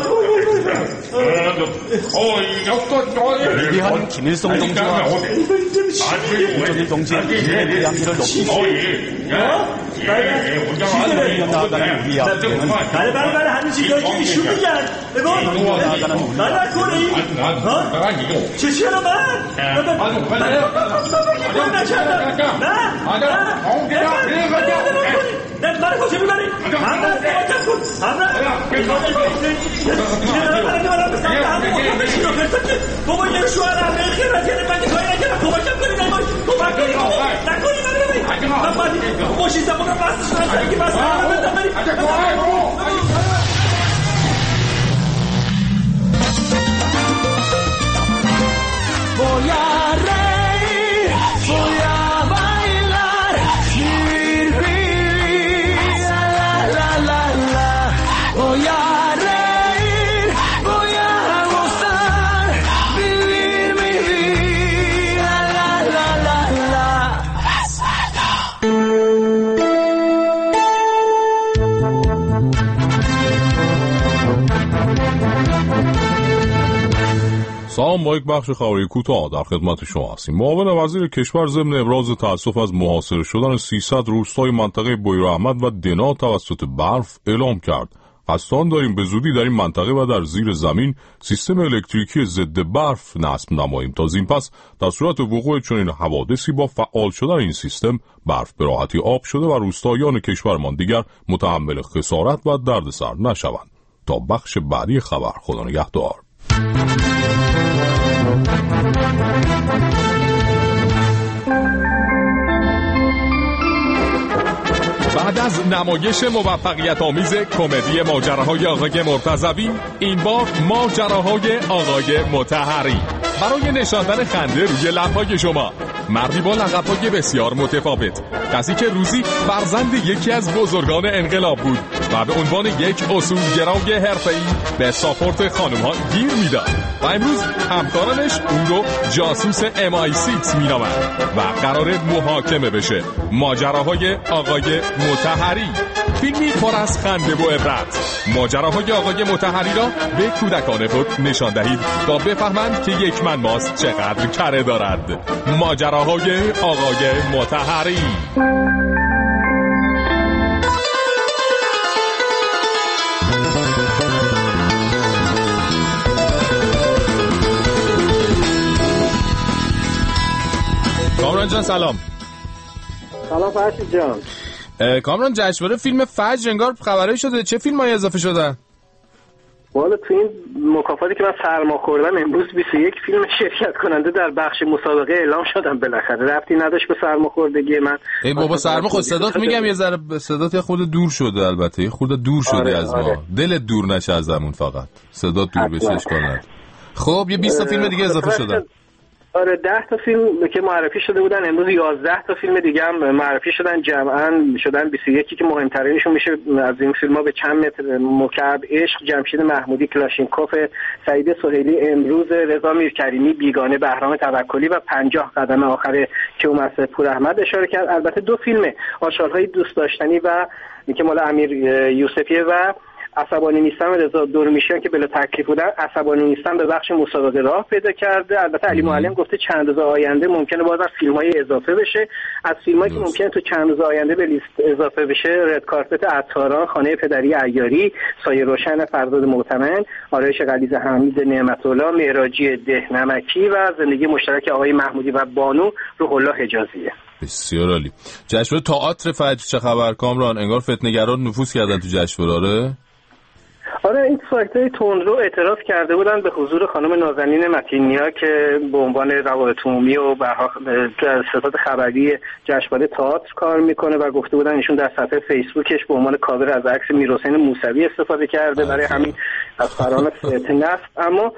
어이 역도 위대한 김일성 동지와 김정일 동지의 미래를 양기를 높이시 시대를 나아가는 우리 앞에는 بله بله بله همین چیزایی که ایشون میگن بگو بله کنی چه چی رو من من نکردم نه نه من کجا میبری هم نه نماکت کن هم نه بابا یه شوهرم خیلی رسیده من کاری نکردم کمکم کنی نمای کمک کنی نکنی نکنی من باید ماشین زمانم بستش کنم که بست کنم بدم بری Voy a reír, voy a bailar, vivir, vivir, la la la la. Voy a reír, voy a gozar, vivir, vivir, la la la la la. سلام، با یک بخش خبری کوتاه در خدمت شما هستیم. معاون وزیر کشور ضمن ابراز تأسف از محاصره شدن سیصد روستای منطقه بویراحمد و دنا توسط برف اعلام کرد. قصد داریم به زودی در این منطقه و در زیر زمین سیستم الکتریکی ضد برف نصب نماییم تا زین پس در صورت وقوع چنین حوادثی با فعال شدن این سیستم برف به راحتی آب شده و روستاییان کشورمان دیگر متحمل خسارت و دردسر نشوند. تا بخش بعدی خبر، خدا نگهدار. بعد از نمایش موفقیت آمیز کمدی ماجراهای آقای مرتضوی، این بار ماجراهای آقای مطهری. برای نشاندن خنده روی لب‌های شما، مردی با لقب‌های بسیار متفاوت، کسی که روزی فرزند یکی از بزرگان انقلاب بود و به عنوان یک اصولگرای حرفه‌ای به ساپورت خانم‌ها گیر میداد و امروز همکارانش اون رو جاسوس ام آی سیکس مینامند و قرار محاکمه بشه. ماجراهای آقای مطهری، فیلمی پر از خنده و عبرت. ماجراهای آقای مطهری را به کودکان خود نشان دهید تا بفهمند که یک من ماست چقدر کره دارد. ماجراهای آقای مطهری. کامران جان سلام. سلام فرشید جان. کامران، جشنواره فیلم فجر انگار خبری شده، چه فیلمایی اضافه شدن؟ والا تو این مکافاتی که من سرما خوردم امروز بیست و یک فیلم شرکت کننده در بخش مسابقه اعلام شدم، بالاخره ربطی نداشت به سرماخوردگی من. ای بابا سرما خود صدات میگم یه ذره صدات یه خورده دور شده، البته یه خورده دور شده آره، از ما آره. دلت دور نشه ازمون، فقط صدات دور بشش کنه. خب یه بیست تا فیلم دیگه اضافه شدن. آره ده تا فیلم که معرفی شده بودن، امروز یازده تا فیلم دیگه هم معرفی شدن، جمعاً شدن بیست و یک که مهمترینشون میشه از این فیلم‌ها به چند متر مکعب عشق، جمشید محمودی کلاشینکوف، سعید سهیلی امروز، رضا میرکریمی بیگانه، بهرام توکلی و پنجاه قدم آخر کیومرث پوراحمد اشاره کرد. البته دو فیلم آشغال‌های دوست داشتنی و که مال امیر یوسفیه و عصبانی نیستم رضا دورمیشیان که بلا تکلیف بودن، عصبانی نیستم به بخش مسابقه راه پیدا کرده. البته علی معلم گفته چند روز آینده ممکنه باز از فیلم‌های اضافه بشه، از فیلمایی که ممکنه تو چند روز آینده به لیست اضافه بشه رد کارپت عطاران، خانه پدری عیاری، سایه روشن فرزاد معتمن، آرایش غلیظ حمید نعمت‌الله، معراجی دهنمکی و زندگی مشترک آقای محمودی و بانو روح الله حجازیه. بسیار عالی. جشنواره تئاتر فجر چه خبر کامران؟ انگار فتنه‌گران نفوذ کردن تو جشنواره. آره این سایت‌های تندرو اعتراف کرده بودن به حضور خانم نازنین متینیا که به عنوان روابط عمومی و به ستاد خبری جشنواره تئاتر کار میکنه و گفته بودن ایشون در صفحه فیسبوکش به عنوان کاور از عکس میرحسین موسوی استفاده کرده، برای همین از فران فتنه است. اما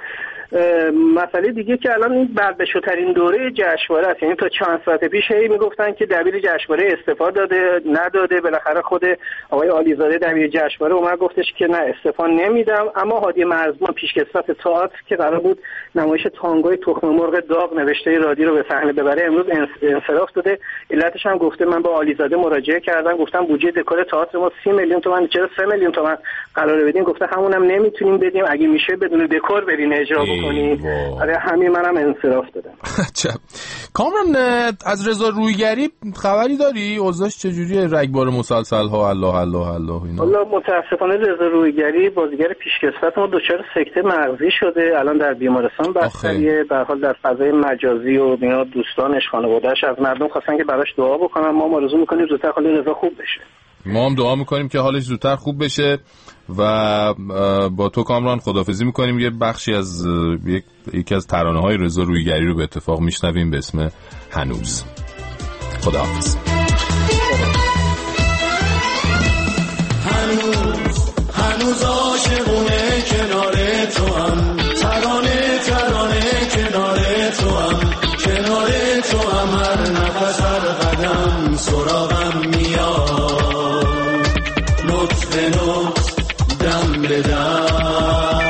مسئله دیگه که الان این بعدبشوترین دوره جشنواره است، یعنی تا چند ساعت پیش هی میگفتن که دبیر جشنواره استعفا داده نداده، بالاخره خود آقای عالیزاده دبیر جشنواره اومد گفتش که نه استعفا نمیدم. اما هادی مرزبان پیشکسوت تئاتر که قرار بود نمایش تانگوی تخم مرغ داغ نوشته رادی رو به صحنه ببره امروز انصراف داده. علتش هم گفته من با عالیزاده مراجعه کردم، گفتم بودجه دکور تئاتر ما سی میلیون تومان، چرا سه میلیون تومان قراره بدین؟ گفته همونم نمیتونیم بدیم، اگه میشه بدون دکور برین اجرا کنی. آره همین منم انصراف دادم. کامران از رضا رویگری خبری داری؟ اوضاعش چجوریه؟ رگبار مسلسل ها الله الله الله اینا. والله متاسفانه رضا رویگری بازیگر پیشکسوت ما دچار سکته مغزی شده، الان در بیمارستان بستریه. به هر حال در فضای مجازی و اینا دوستانش خانواده‌اش از مردم خواستن که براش دعا بکنن. ما آرزو می‌کنیم زودتر حال رضا خوب بشه. ما هم دعا می‌کنیم که حالش زودتر خوب بشه و با تو کامران خداحافظی میکنیم. یه بخشی از یک یکی از ترانه‌های رضا رویگری رو به اتفاق میشنویم به اسم هنوز. خداحافظ. هنوز هنوز عاشقونه کنار تو هم، ترانه ترانه کنار تو هم، کنار تو هم هر نفس هر قدم سراغم میاد، نطفه نطفه دم به دم.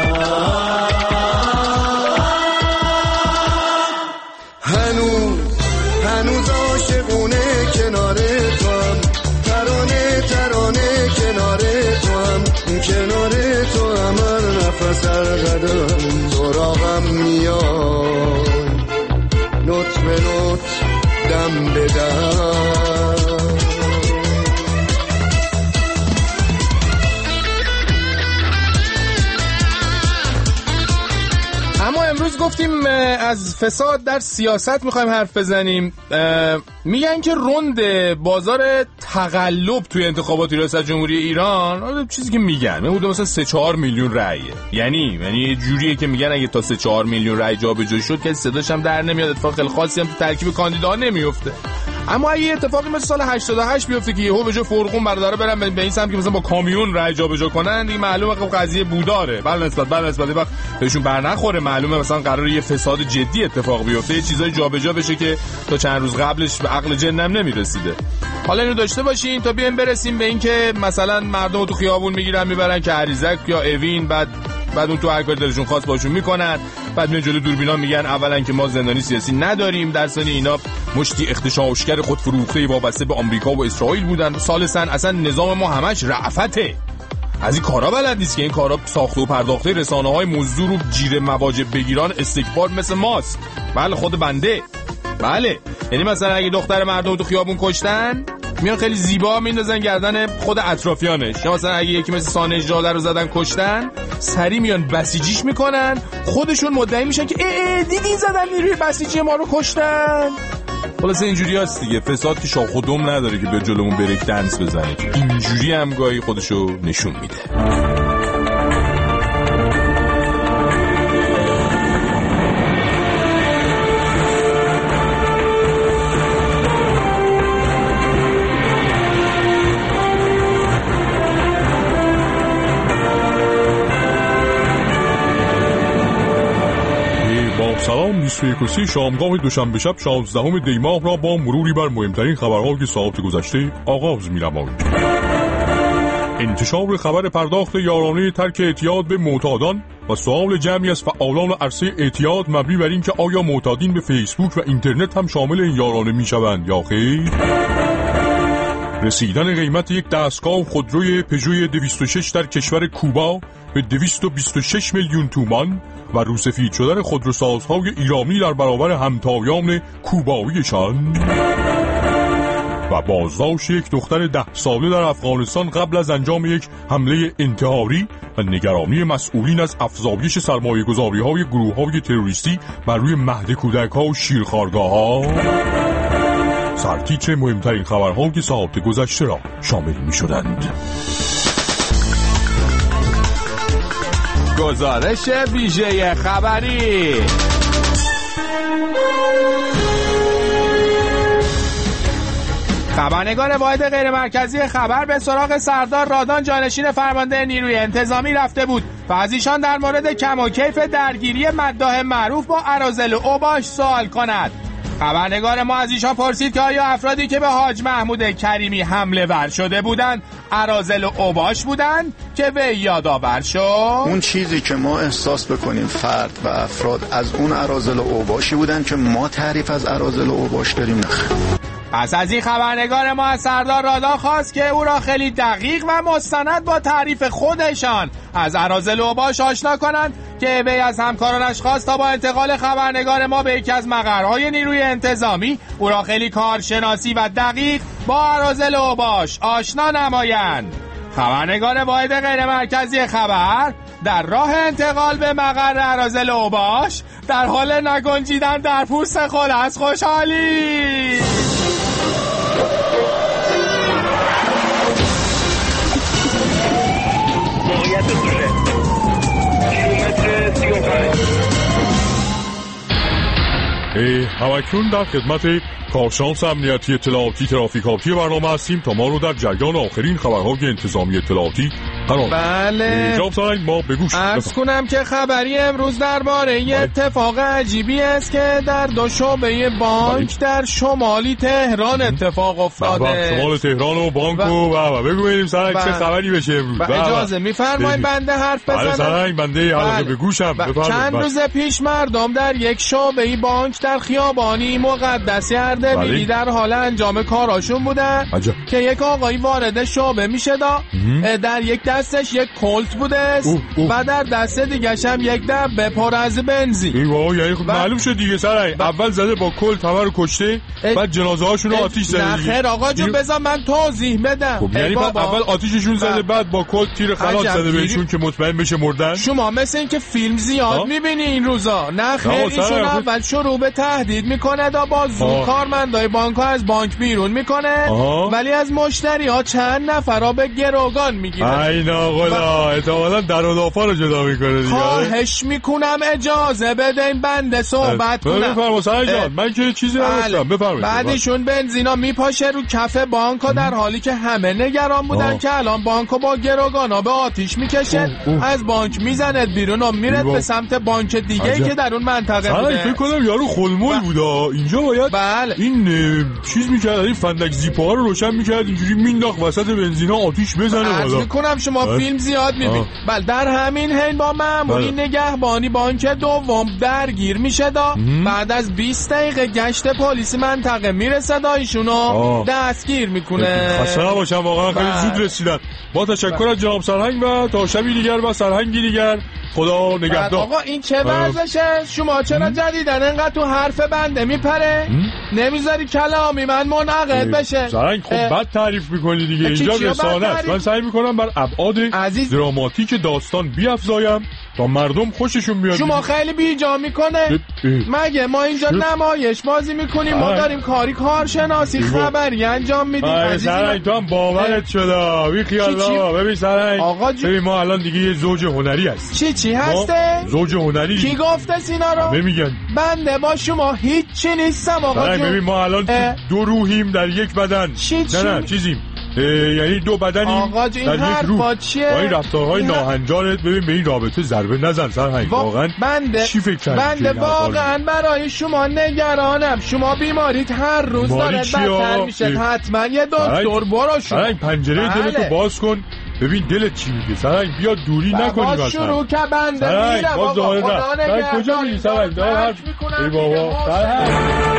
هنوز هنوز عاشقونه کنار تو هم، ترانه ترانه کنار تو هم، کنار تو هم هر نفس هر قدم سراغم میاد، نطفه نطفه دم به دم. اما امروز گفتیم از فساد در سیاست میخوایم حرف بزنیم. میگن که روند بازار تقلب توی انتخابات ریاست جمهوری ایران، چیزی که میگن حدود مثلا سه چهار میلیون رأیه، یعنی یعنی یه جوریه که میگن اگه تا سه چهار میلیون رأی جابجا شد که صداش هم در نمیاد، اتفاق خیلی خاصی هم تو ترکیب کاندیدا نمیفته. اما اگه اتفاقی مثل سال هشتاد و هشت بیفته که یهو به جای فرقون برادرها برن به این سمت که مثلا با کامیون رأی جابجا کنن، دیگه معلومه که قضیه بوداره. بل نسبت بل نسبت وقت بهشون برنخوره، معلومه مثلا قراره یه فساد جدی اتفاق بیفته، یه چیزای جابجا بشه که تا چند روز قبلش به عقل جنم نمیرسیده. حالا اینو داشته باشین تا بیایم برسیم به این که مثلا مردم تو خیابون میگیرن میبرن که هریزک یا اوین، بعد بعد اون تو هر کاری دلشون خواست باشون میکنن، بعد میان جلوی دوربینا میگن اولا که ما زندانی سیاسی نداریم، در ثانی اینا مشتی اغتشاشگر خودفروخته وابسته به آمریکا و اسرائیل بودن، ثالثا اصلا نظام ما همش رأفته، از این کارا بلد نیست که این کارا ساخته و پرداخته رسانه‌های مزدور و جیره مواجب بگیران استکبار مثل ماست. بله خود بنده. بله یعنی مثلا اگه دختر مردم تو خیابون کشتن میان خیلی زیبا میندازن گردن خود اطرافیانش، یا مثلا اگه یکی مثل سانه جاده رو زدن کشتن سری میان بسیجیش میکنن، خودشون مدعی میشن که ای ای دیدین زدن نیروی بسیجی ما رو کشتن. خلاصه اینجوری هست دیگه، فساد که شاخ و دم نداره که به جلومون بریک دنس بزنه، که اینجوری هم گاهی خودشو نشون میده. سلام، بیست و یک و سی شامگاه دوشنبه شب شانزدهم دی ماه را با مروری بر مهمترین خبرهای ساعت گذشته آغاز می‌نماییم. انتشار خبر پرداخت یارانه ترک اعتیاد به معتادان و سوال جمعی از فعالان عرصه اعتیاد مبنی بر اینکه آیا معتادین به فیسبوک و اینترنت هم شامل این یارانه میشوند یا خیر؟ رسیدن قیمت یک دستگاه خودروی پژو دویست و شش در کشور کوبا به دویست و بیست و شش میلیون تومان و روسفید شدن خودروسازهای ایرانی در برابر همتایان کوباییشان و بازداشت یک دختر ده ساله در افغانستان قبل از انجام یک حمله انتحاری و نگرانی مسئولین از افزایش سرمایه گذاری های گروه های تروریستی بر روی مهد کودک ها و شیرخوارگاه ها سرتیتر مهمترین خبرها که ساعت گذشته را شامل می شدند. گزارش ویژه خبری. خبرنگار واحد غیر مرکزی خبر به سراغ سردار رادان جانشین فرمانده نیروی انتظامی رفته بود و از ایشان در مورد کم و کیف درگیری مداح معروف با اراذل اوباش سوال کند. خبرنگار ما از ایشان پرسید که آیا افرادی که به حاج محمود کریمی حمله ور شده بودند اراذل اوباش بودند که وی یادآور شد؟ اون چیزی که ما احساس بکنیم فرد و افراد از اون اراذل اوباشی بودند که ما تعریف از اراذل اوباش داریم نخیر. پس از این خبرنگار ما از سردار رادان خواست که او را خیلی دقیق و مستند با تعریف خودشان از اراذل اوباش آشنا کنند که وی از همکارانش خواست تا با انتقال خبرنگار ما به یکی از مقرهای نیروی انتظامی او را خیلی کارشناسی و دقیق با اراذل اوباش آشنا نمایند. خبرنگار واحد غیر مرکزی خبر در راه انتقال به مقر اراذل اوباش در حال نگنجیدن در پوست خود از خوشحالی. همکنون در خدمت کارشناس امنیتی اطلاعاتی ترافیکاتی برنامه هستیم تا ما رو در جریان آخرین خبرهای انتظامی اطلاعاتی قرار بله جناب سرنگ ما بگوش عرض کنم که خبری امروز درباره یه اتفاق عجیبی است که در دو شعبه بانک در شمالی تهران اتفاق افتاده. شمال تهران و بانک و و بگو ببینیم سرنگ چه خبری بشه امروز. اجازه میفرمایید بنده حرف بزنم؟ بله سرنگ بنده حالا بگوشم. چند روز پیش مردم در یک شعبه بانک در خیابانی مقدسی اردبیلی در حال انجام کاراشون بودن عجب. که یک آقایی وارد شعبه میشه دا در یک دستش یک کلت بوده و در دست دیگه‌ش هم یک دبه پر از بنزین. ای وای یعنی خب معلوم شد دیگه سرای اول زده با کلت همه رو کشته بعد جنازه هاشون رو آتیش زده. نه خیر آقا جون بذار من توضیح بدم. خب یعنی اول آتیششون زده بعد با کلت تیر خلاص زده بهشون که مطمئن بشه مردن. شما مثل این که فیلم زیاد می‌بینی این روزا. نه خیر ایشون اول شروع به تهدید میکنه دا با زور کارمندای بانک‌ها از بانک بیرون میکنه ولی از مشتری‌ها چند نفرا به گروگان میگیره. اینا خدا احتمالاً در و دافا رو جدا میکنه دیگه. خواهش میکنم اجازه بدین بنده صحبت کنم. بفرمایید سرای جان من که چیزی نداشتم بفرمایید. بعدشون بنزینا میپاشه رو کف بانک‌ها در حالی که همه نگران بودن که الان بانکو با گروگانا به آتیش میکشه از بانک میزنه بیرون و میره به سمت بانک دیگه ای که در اون منطقه بوده. فکر کنم یارو خلمول بودا اینجا باید بله. این چیز میکرد این فندک زیپا رو روشن میکرد اینجوری مینداخت وسط بنزینا آتیش بزنه. عرض میکنم شما بله. فیلم زیاد میبینید. بله در همین حین با ماموری بله. نگهبانی بانک دوم درگیر میشه دا بعد از بیست دقیقه گشت پلیس منطقه میرسه دا ایشونو دستگیر میکنه. خسته نباشم واقعا خیلی زود رسیدن. با تشکر از جناب سرهنگ و تا شبی دیگر و سرهنگی دیگر خدا نگهدار. آقا این چه ورزشه؟ شما چرا جدیدن انقدر تو حرف بنده میپره؟ نمیذاری کلامی من منعقد بشه. سرنگ خب بد تعریف میکنی دیگه. اینجا رسانه است. من سعی میکنم بر ابعاد عزیز... دراماتیک داستان بیفزایم تا مردم خوششون بیاد. شما خیلی بیجا میکنه. مگه ما اینجا نمایش بازی میکنیم ما داریم کاری کارشناسی خبری انجام میدیم. سرنگ تو هم باورت شده. بی خیال بابا ببین سرنگ ببین ما الان دیگه یه زوج هنری هست. چی چی هسته؟ زوج هنری. کی گفته سینا رو؟ نمیگن. بنده با شما هیچ چی نیستم آقا جون. ببین ما الان دو روحیم در یک بدن. چی چی؟ نه نه چیزیم یعنی دو بدنی آقا این حرفا چیه؟ با این رفتارهای ناهنجارت ببین به این رابطه ضربه نزن سرهنگ. واقعا بنده چی فکر کردی؟ بنده واقعا برای شما نگرانم. شما بیماریت هر روز داره بدتر میشه. حتما یه دکتر برو. سرهنگ پنجره بله. دلتو باز کن ببین دلت چی میگه. سرهنگ بیا دوری نکنی واسه شروع که بنده میرم آقا خدا نگهدار. کجا میری سرهنگ؟ دار حرف ای بابا سرهنگ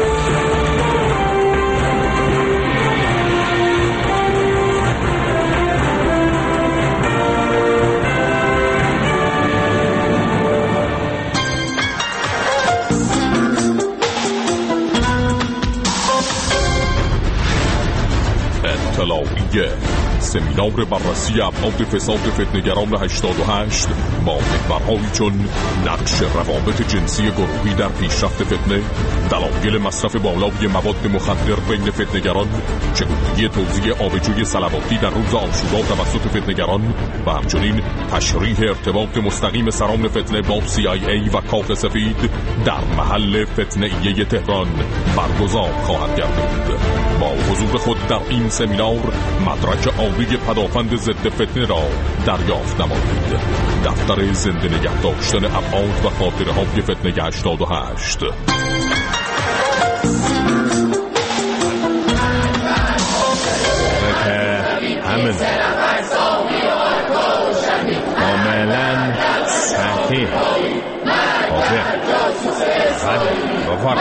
اطلاعیه سمینار بررسی ابعاد فساد فتنه‌گران هشتاد و هشت با محورهایی چون نقش روابط جنسی گروهی در پیشرفت فتنه، دلایل مصرف بالای مواد مخدر بین فتنه‌گران، چگونگی توزیع آبجوی صلواتی در روز عاشورا توسط فتنه‌گران و همچنین تشریح ارتباط مستقیم سران فتنه با سی آی ای و کاخ سفید در محل فتنه‌ای تهران برگزار خواهد گردید. با حضور خود در این سمینار مدرک عالی پدافند ضد فتنه را دریافت نمایید. دفتر زنده نگه داشتن ابعاد و خاطره های فتنه هشتاد و هشت. همین کاملا صحیح. بفر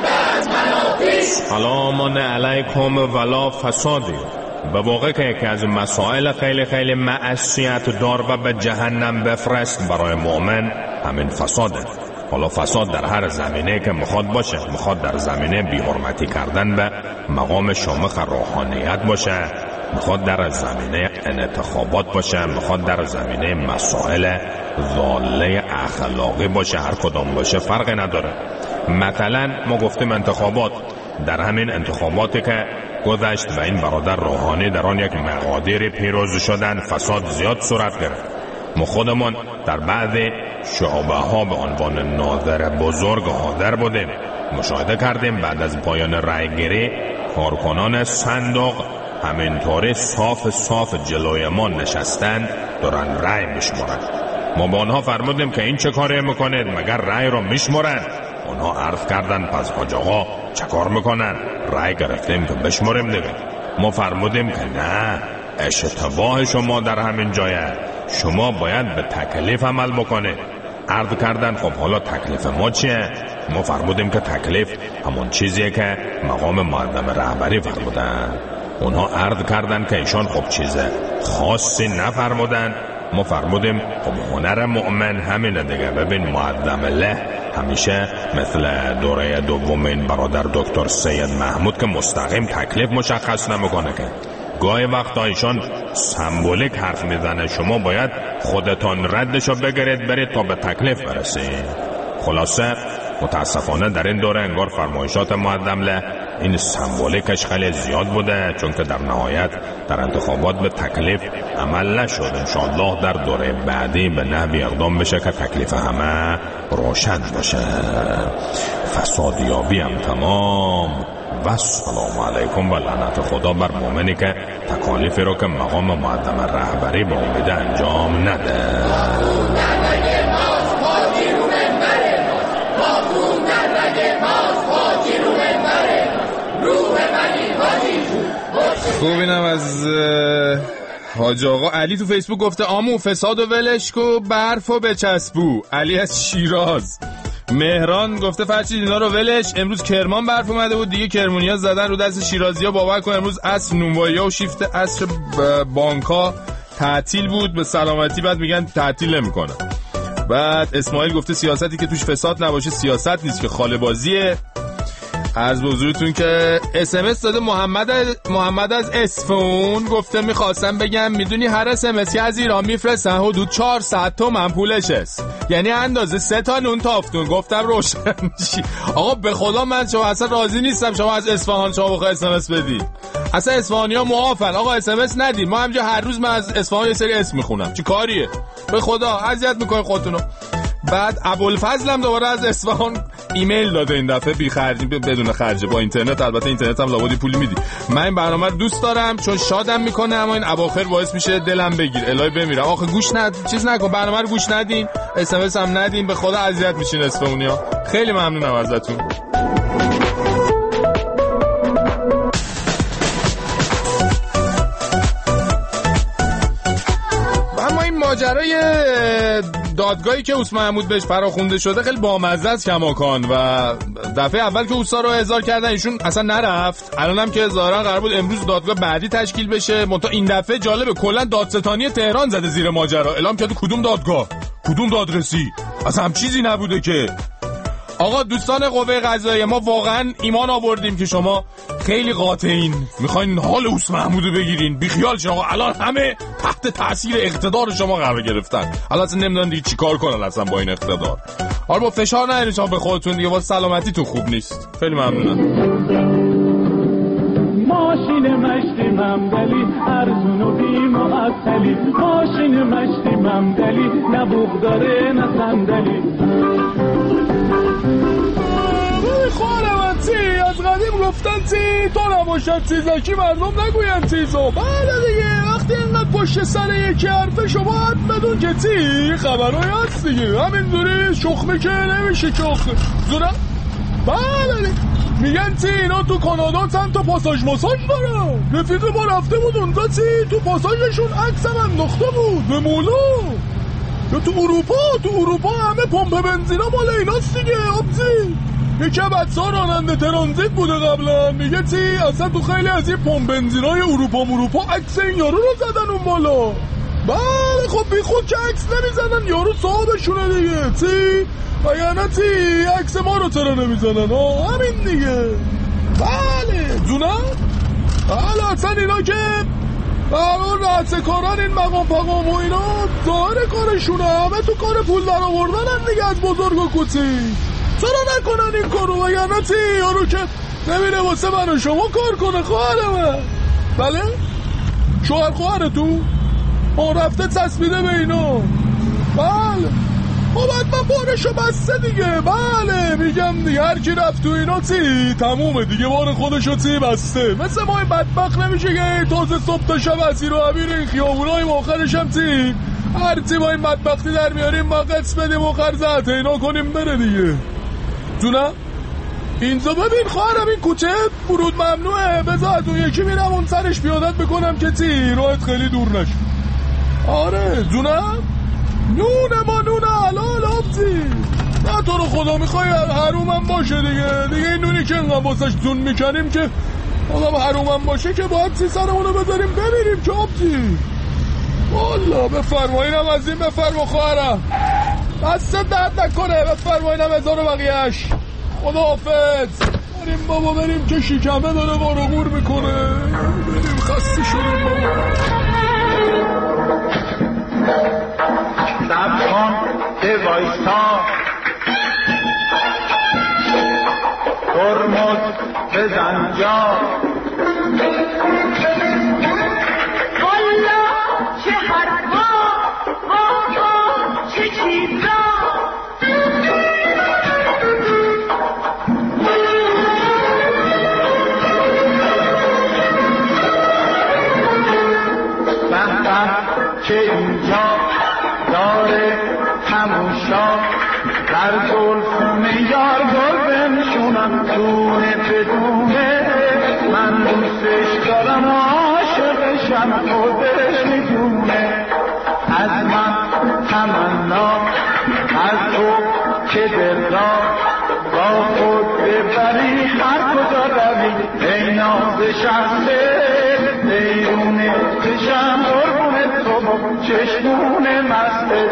سلام علیکم ولا فسادی. به واقع که یکی از مسائل خیلی خیلی معصیت دار و به جهنم بفرست برای مؤمن همین فساده. حالا فساد در هر زمینه که میخواد باشه، میخواد در زمینه بی‌حرمتی کردن به مقام شامخ روحانیت باشه، میخواد در زمینه انتخابات باشه، میخواد در زمینه مسائل ضاله اخلاقی باشه، هر کدام باشه فرقی نداره. مثلا ما گفتیم انتخابات، در همین انتخاباتی که گذشت و این برادر روحانی در آن یک مقادیر پیروز شدن فساد زیاد صورت گرفت. ما خودمون در بعض شعبه ها به عنوان ناظر بزرگ حاضر بودیم، مشاهده کردیم بعد از پایان رای گیری کارکنان صندوق همینطوری صاف صاف جلوی ما نشستن دارن رای میشمارن. ما با آنها فرمودیم که این چه کاری میکنید، مگر رای رو میشمارن؟ اونها عرض کردن پس حاج آقا چه کار میکنن؟ رای گرفتیم که بشماریم دیگه. ما فرمودیم که نه، اشتباه شما در همین جایه، شما باید به تکلیف عمل بکنید. عرض کردن خب حالا تکلیف ما چیه؟ ما فرمودیم که تکلیف همون چیزیه که مقام معظم رهبری فرمودن. اونها عرض کردن که ایشان خب چیز خاصی نفرمودن. ما فرمودیم خب هنر مؤمن همینه دیگه. ببین معظم له همیشه مثل دوره دومین برادر دکتر سید محمود که مستقیم تکلیف مشخص نمیکنه که گاهی وقتا ایشان سمبولیک حرف میزنه، شما باید خودتان ردشو بگیرید برید تا به تکلیف برسید. خلاصه متاسفانه در این دوره انگار فرمایشات معظم له این سمبولیکش خیلی زیاد بوده، چون که در نهایت در انتخابات به تکلیف عمل نشد. انشاءالله در دوره بعدی به نحوی اقدام بشه که تکلیف همه روشن باشه. فسادیابی هم تمام. و سلام علیکم و لعنت خدا بر مؤمنی که تکالیفی رو که مقام معظم رهبری به امید انجام نده. خوب اینم از حاج آقا علی تو فیسبوک گفته آمو فساد و ولشکو برف و بچسبو. علی از شیراز. مهران گفته فرشید اینا رو ولش، امروز کرمان برف اومده بود دیگه، کرمونیا زدن رو دست شیرازی‌ها. باور کن امروز عصر نونوایی‌ها و شیفت عصر بانک‌ها تعطیل بود به سلامتی، بعد میگن تعطیل نمی‌کنن. بعد اسماعیل گفته سیاستی که توش فساد نباشه سیاست نیست که خاله بازیه. عرض به حضورتون که اس ام اس داده محمد از محمد از اصفهان، گفته میخواستم بگم میدونی هر اس ام اس که از ایران میفرستن حدود چهارصد تومن پولش است، یعنی اندازه سه تا نون تافتون. گفتم روشن میشی. آقا به خدا من شما اصلا راضی نیستم شما از اصفهان شما بخواه اس ام اس بدی. اصلا اصفهانی‌ها معافن آقا اس ام اس ندید. ما همینجا هر روز من از اصفهان یه سری اسم میخونم، چی کاریه؟ به خدا اذیت میکنه خودتونو. بعد ابوالفضل هم دوباره از اصفهان ایمیل داده این دفعه بی خرج بدون خرج با اینترنت. البته اینترنت هم لابد پولی میدی. من این برنامه رو دوست دارم چون شادم میکنه، اما این اواخر باعث میشه دلم بگیر الهی بمیرم. آخه گوش ند چیز نکن، برنامه رو گوش ندین، اس ام اس هم ندین، به خدا اذیت میشین نصفمونیا. خیلی ممنونم ازتون. ماجرای دادگاهی که اوس محمود بهش فراخونده شده خیلی بامزه است کماکان و دفعه اول که اوسا رو احضار کردن ایشون اصلا نرفت. الانم که ظاهرا قرار بود امروز دادگاه بعدی تشکیل بشه، منتها این دفعه جالبه کلا دادستانی تهران زده زیر ماجرا. اعلام کرده کدوم دادگاه کدوم دادرسی، اصلا هم چیزی نبوده که. آقا دوستان قوه قضاییه، ما واقعا ایمان آوردیم که شما خیلی قاطعین، میخواین حال اوس محمودو بگیرین. بیخیال شما، الان همه تحت تاثیر اقتدار شما قرار گرفتن. الان اصلا نمیدونن دیگه چیکار کنن اصلا با این اقتدار. حالا با فشار نیارین شما به خودتون دیگه، واسه سلامتیتون خوب نیست. خیلی ممنونم. ماشین مشتی ممدلی ارزون و بی معطلی، ماشین مشتی ممدلی نه بوق داره نه صندلی. خواهرم چی از قدیم گفتن چی تو نباشد چیزکی مردم نگوین چیزو. بله دیگه وقتی اینقدر پشت سر یکی حرف شما حد بدون که چی خبرهای هست دیگه. همینجوری شخمه که نمیشه که زورم. بله دیگه میگن چی اینا تو کانادا چند تا پاساژ ماساژ دارن. رفیق ما رفته بود اونجا چی تو پاساژشون عکس هم انداخته بود به مولا. یا تو اروپا تو اروپا همه پمپ بنزینا مال ایناست دیگه. آبزی یکی بچه ها راننده ترانزیت بوده قبلا، میگه چی اصلا تو خیلی از این پمپ بنزینای اروپا مروپا عکس این یارو رو زدن اون بالا. بله خب بی خود که عکس نمیزنن، یارو صاحبشونه دیگه. چی وگرنه چی عکس ما رو چرا نمیزنن؟ ها همین دیگه. بله جونم. بله اصلا اینا که برای رأس کاران این مقام پقام و اینا ظاهر کارشونه، همه تو کار پول در آوردن هم دیگه از بزرگ و کوچیک. چرا نکنن این کارو؟ وگرنه چی یارو که نمیره واسه من و شما کار کنه خواهرمه. بله شوهر خواهر تو اون رفته چسبیده به اینا. بله خب حتما بارشو بسته دیگه. بله میگم دیگه هر کی رفت تو اینا چی تمومه دیگه، بار خودشو چی بسته. مثل ما این بدبخت نمیشه که تازه صبح تا شب اسیر و عبیر این خیابونای آخرش هم چی هر چی با این بدبختی در میاریم ما قص بدیم و خرزت اینا کنیم بره دیگه. جونم اینجا ببین خواهرم این کوچه ورود ممنوعه، بذار اون یکی میرم اون سرش پیادت بکنم که چی راحت خیلی دور نشه. آره جونم نونه ما نونه حلال آبزی. نه تو رو خدا میخوای حرومم باشه دیگه. دیگه این نونی که انقدر باسش زون میکنیم که آدم حرومم باشه که باید سی سرمونو بذاریم بمیریم که آبزی. والا بفرمایینم از این بفرما خواهرم، دست درد نکنه بفرمایینم هزار و بقیهش. خدا حافظ. بریم بابا بریم که شکمه داره ما رو گور میکنه. بریم خسته شدیم بابا. سب کن به وایستا ترمز بزن جا. والا چه حرفا واقعا چه چیزا. که اینجا داره تموشا در گلخونه یار گل بنشونم دونه بدونه. من دوستش دارم عاشقشم خودش میدونه. از من تمنا از تو که دل را با خود ببری هر کجا روی. ای ناز شخصه ایرونه کشم قربونه تو چشمونه مسته.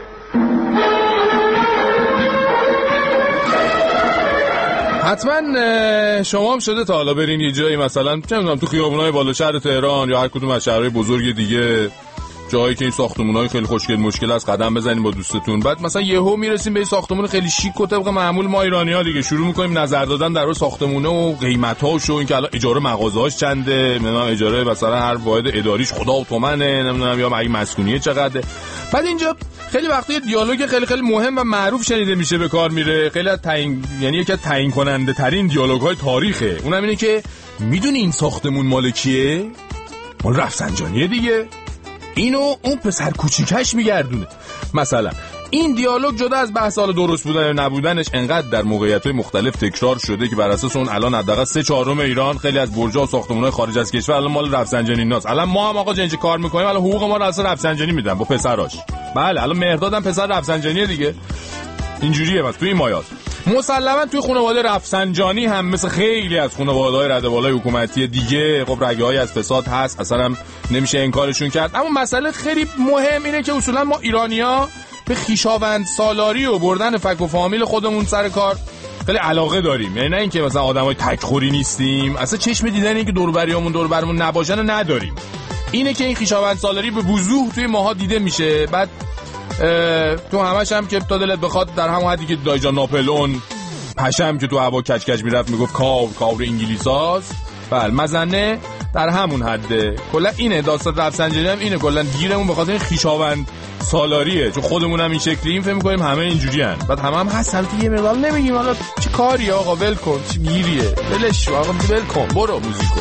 حتما شما هم شده تا حالا برین یه جایی مثلا چه میدونم تو خیابونای بالا شهر تهران یا هر کدوم از شهرهای بزرگ دیگه، جایی که این ساختمونای خیلی خوشگل مشکل از قدم بزنین با دوستتون، بعد مثلا یهو میرسیم به این ساختمون خیلی شیک و طبق معمول ما ایرانی‌ها دیگه شروع می‌کنیم نظر دادن در اون ساختمونه و قیمت‌هاش و اینکه الان اجاره مغازه‌هاش چنده، نمیدونم اجاره مثلا هر واحد اداریش خدا و تومنه، نمیدونم یا مگه مسکونیه چقدره. بعد اینجا خیلی وقتی دیالوگ خیلی خیلی مهم و معروف شنیده میشه به کار میره، خیلی از تعیین، یعنی یکی از تعیین کننده ترین دیالوگ های تاریخه. اونم اینه که میدونی این ساختمون مال کیه؟ مال رفسنجانیه دیگه. اینو اون پسر کوچیکش میگردونه. مثلا این دیالوگ جدا از بحث حال درست بودن یا نبودنش انقدر در موقعیت‌های مختلف تکرار شده که بر اساس اون الان حداقل سه چهارم ایران خیلی از برج‌ها و ساختمان‌های خارج از کشور الان مال رفسنجانی‌ناست. الان ما هم آقا جنج کار می‌کنیم، الان حقوق ما رو اصلا رفسنجانی میدن با پسراش. بله الان مهرداد هم پسر رفسنجانیه دیگه. اینجوریه بس توی این مایات. مسلماً توی خانواده رفسنجانی هم مثل خیلی از خانواده‌های رده‌بالای حکومتی دیگه خب رگه‌هایی از فساد هست، اصلا هم نمیشه انکارشون کرد. اما مسئله خیلی مهم اینه که اصولاً ما ایرانی‌ها به خویشاوند سالاری و بردن فک و فامیل خودمون سر کار خیلی علاقه داریم. یعنی نه اینکه مثلا آدمای تکخوری نیستیم، اصلا چشم دیدن اینکه دور و بریامون دور و برمون نباشن رو نداریم. اینه که این خویشاوند سالاری به وضوح توی ماها دیده میشه. بعد تو همش هم که تا دلت بخواد در همون حدی که دایجا ناپلئون پشم که تو هوا کچ کچ میرفت میگفت کاو کاو انگلیساست، بله مزنه در همون حده. کلا اینه داستان رفسنجانی هم اینه، کلا گیرمون به خاطر این خویشاوند سالاریه، چون خودمون هم این شکلیم فکر می‌کنیم همه اینجوریان. بعد همه هم هستن که یه مقدار نمیگیم حالا چه کاری آقا ول کن چه گیریه ولش آقا ول کن برو موزیکو.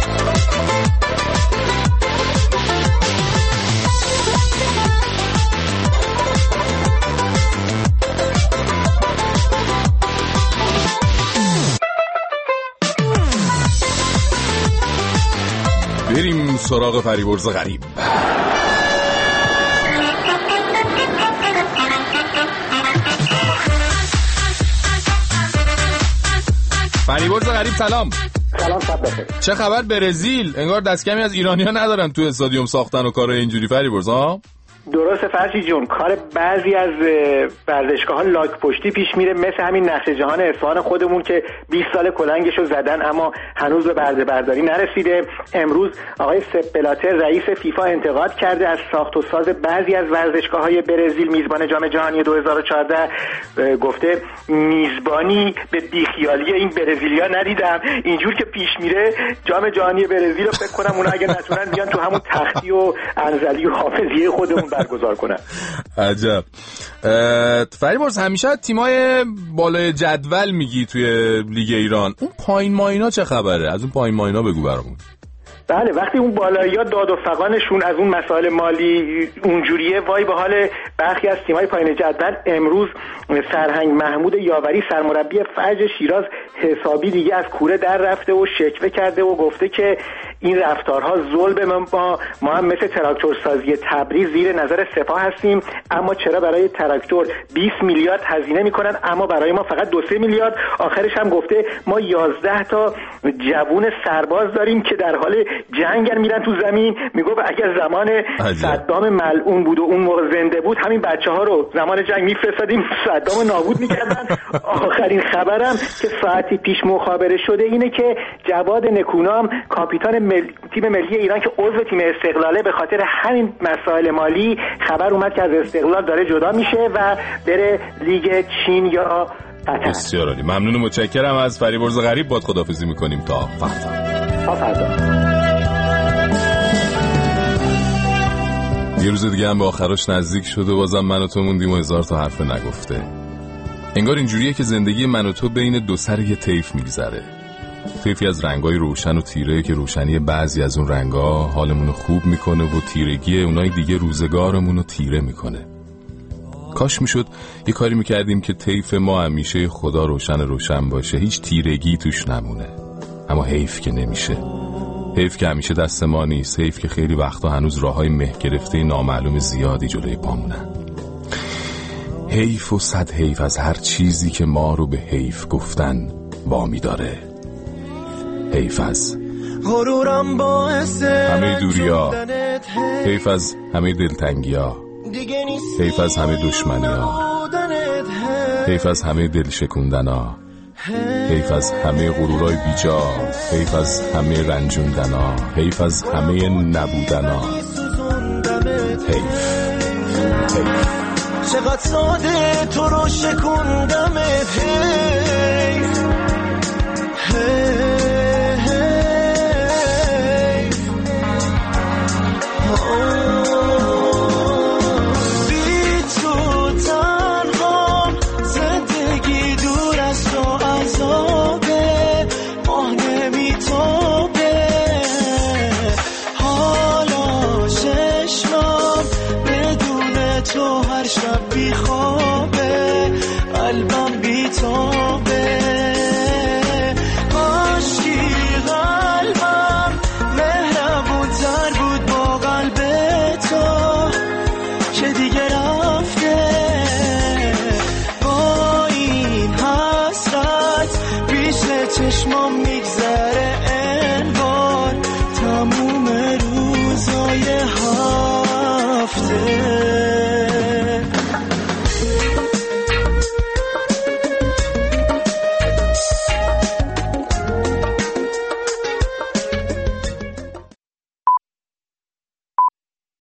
بریم سراغ فریبرز غریب. فریبرز غریب سلام. سلام صبح. چه خبر برزیل؟ انگار دست کمی از ایرانی‌ها ندارن تو استادیوم ساختن و کارهای اینجوری فریبرز ها؟ درسته فرشی جون، کار بعضی از ورزشگاه‌ها لاک پشتی پیش میره، مثل همین نقش جهان اصفهان خودمون که بیست سال کلنگشو زدن اما هنوز به برده برداری نرسیده. امروز آقای سپ بلاتر رئیس فیفا انتقاد کرده از ساخت و ساز بعضی از ورزشگاه‌های برزیل میزبان جام جهانی دو هزار و چهارده. گفته میزبانی به بیخیالی این برزیلیا ندیدم، اینجور که پیش میره جام جهانی برزیل رو فکر کنم اونا اگه نتونن بیان تو همون تختی و انزلی و حافظیه خودمون برگزار کنن. عجب. فریبرز همیشه تیمای بالای جدول میگی توی لیگ ایران، اون پایین ماینا چه خبره؟ از اون پایین ماینا بگو برامون. بله وقتی اون بالایی‌ها داد و فغانشون از اون مسائل مالی اونجوریه، وای به حال برخی از تیم‌های پایین جدول. امروز سرهنگ محمود یاوری سرمربی فجر شیراز حسابی دیگه از کوره در رفته و شکوه کرده و گفته که این رفتارها ظلم ما ما هم مثل تراکتور سازی تبریز زیر نظر سپاه هستیم، اما چرا برای تراکتور بیست میلیارد هزینه میکنن اما برای ما فقط دو سه میلیارد. آخرش هم گفته ما یازده تا جوون سرباز داریم که در حال جنگن میرن تو زمین. میگفت اگر زمان صدام ملعون بود و اون موقع زنده بود همین بچه ها رو زمان جنگ میفرستادیم صدام نابود میکردن. آخرین خبرم که ساعتی پیش مخابره شده اینه که جواد نکونام کاپیتان مل... تیم ملی ایران که عضو تیم استقلاله به خاطر همین مسائل مالی خبر اومد که از استقلال داره جدا میشه و بره لیگ چین یا قطر. بسیار عالی، ممنون و متشکرم از فریبرز غریب. باد خداحافظی میکنیم تا فردا. تا فردا. یه روز دیگه هم به آخرش نزدیک شده، بازم من و تو موندیم و هزار تا حرف نگفته. انگار اینجوریه که زندگی من و تو بین دو سر یه طیف میگذره، طیفی از رنگای روشن و تیره که روشنی بعضی از اون رنگا حالمونو خوب میکنه و تیرگی اونای دیگه روزگارمونو تیره میکنه. کاش میشد یه کاری میکردیم که طیف ما همیشه خدا روشن روشن باشه، هیچ تیرگی توش نمونه. اما حیف که نمیشه، حیف که همیشه دست ما نیست، حیف که خیلی وقتا هنوز راههای مه گرفته نامعلوم زیادی جلوی پامونن. حیف و صد حیف از هر چیزی که ما رو به حیف گفتن وامی داره. حیف از همه دوریا، حیف از همه دلتنگیا، حیف از همه دشمنیا، حیف از همه دل شکوندنا، حیف از همه غرورای بیجا، حیف از همه رنجوندنا، حیف از همه نبودنا. حیف حیف چقدر ساده تو رو شکوندمت. حیف حیف بی تو بی خوابه قلبم بی تو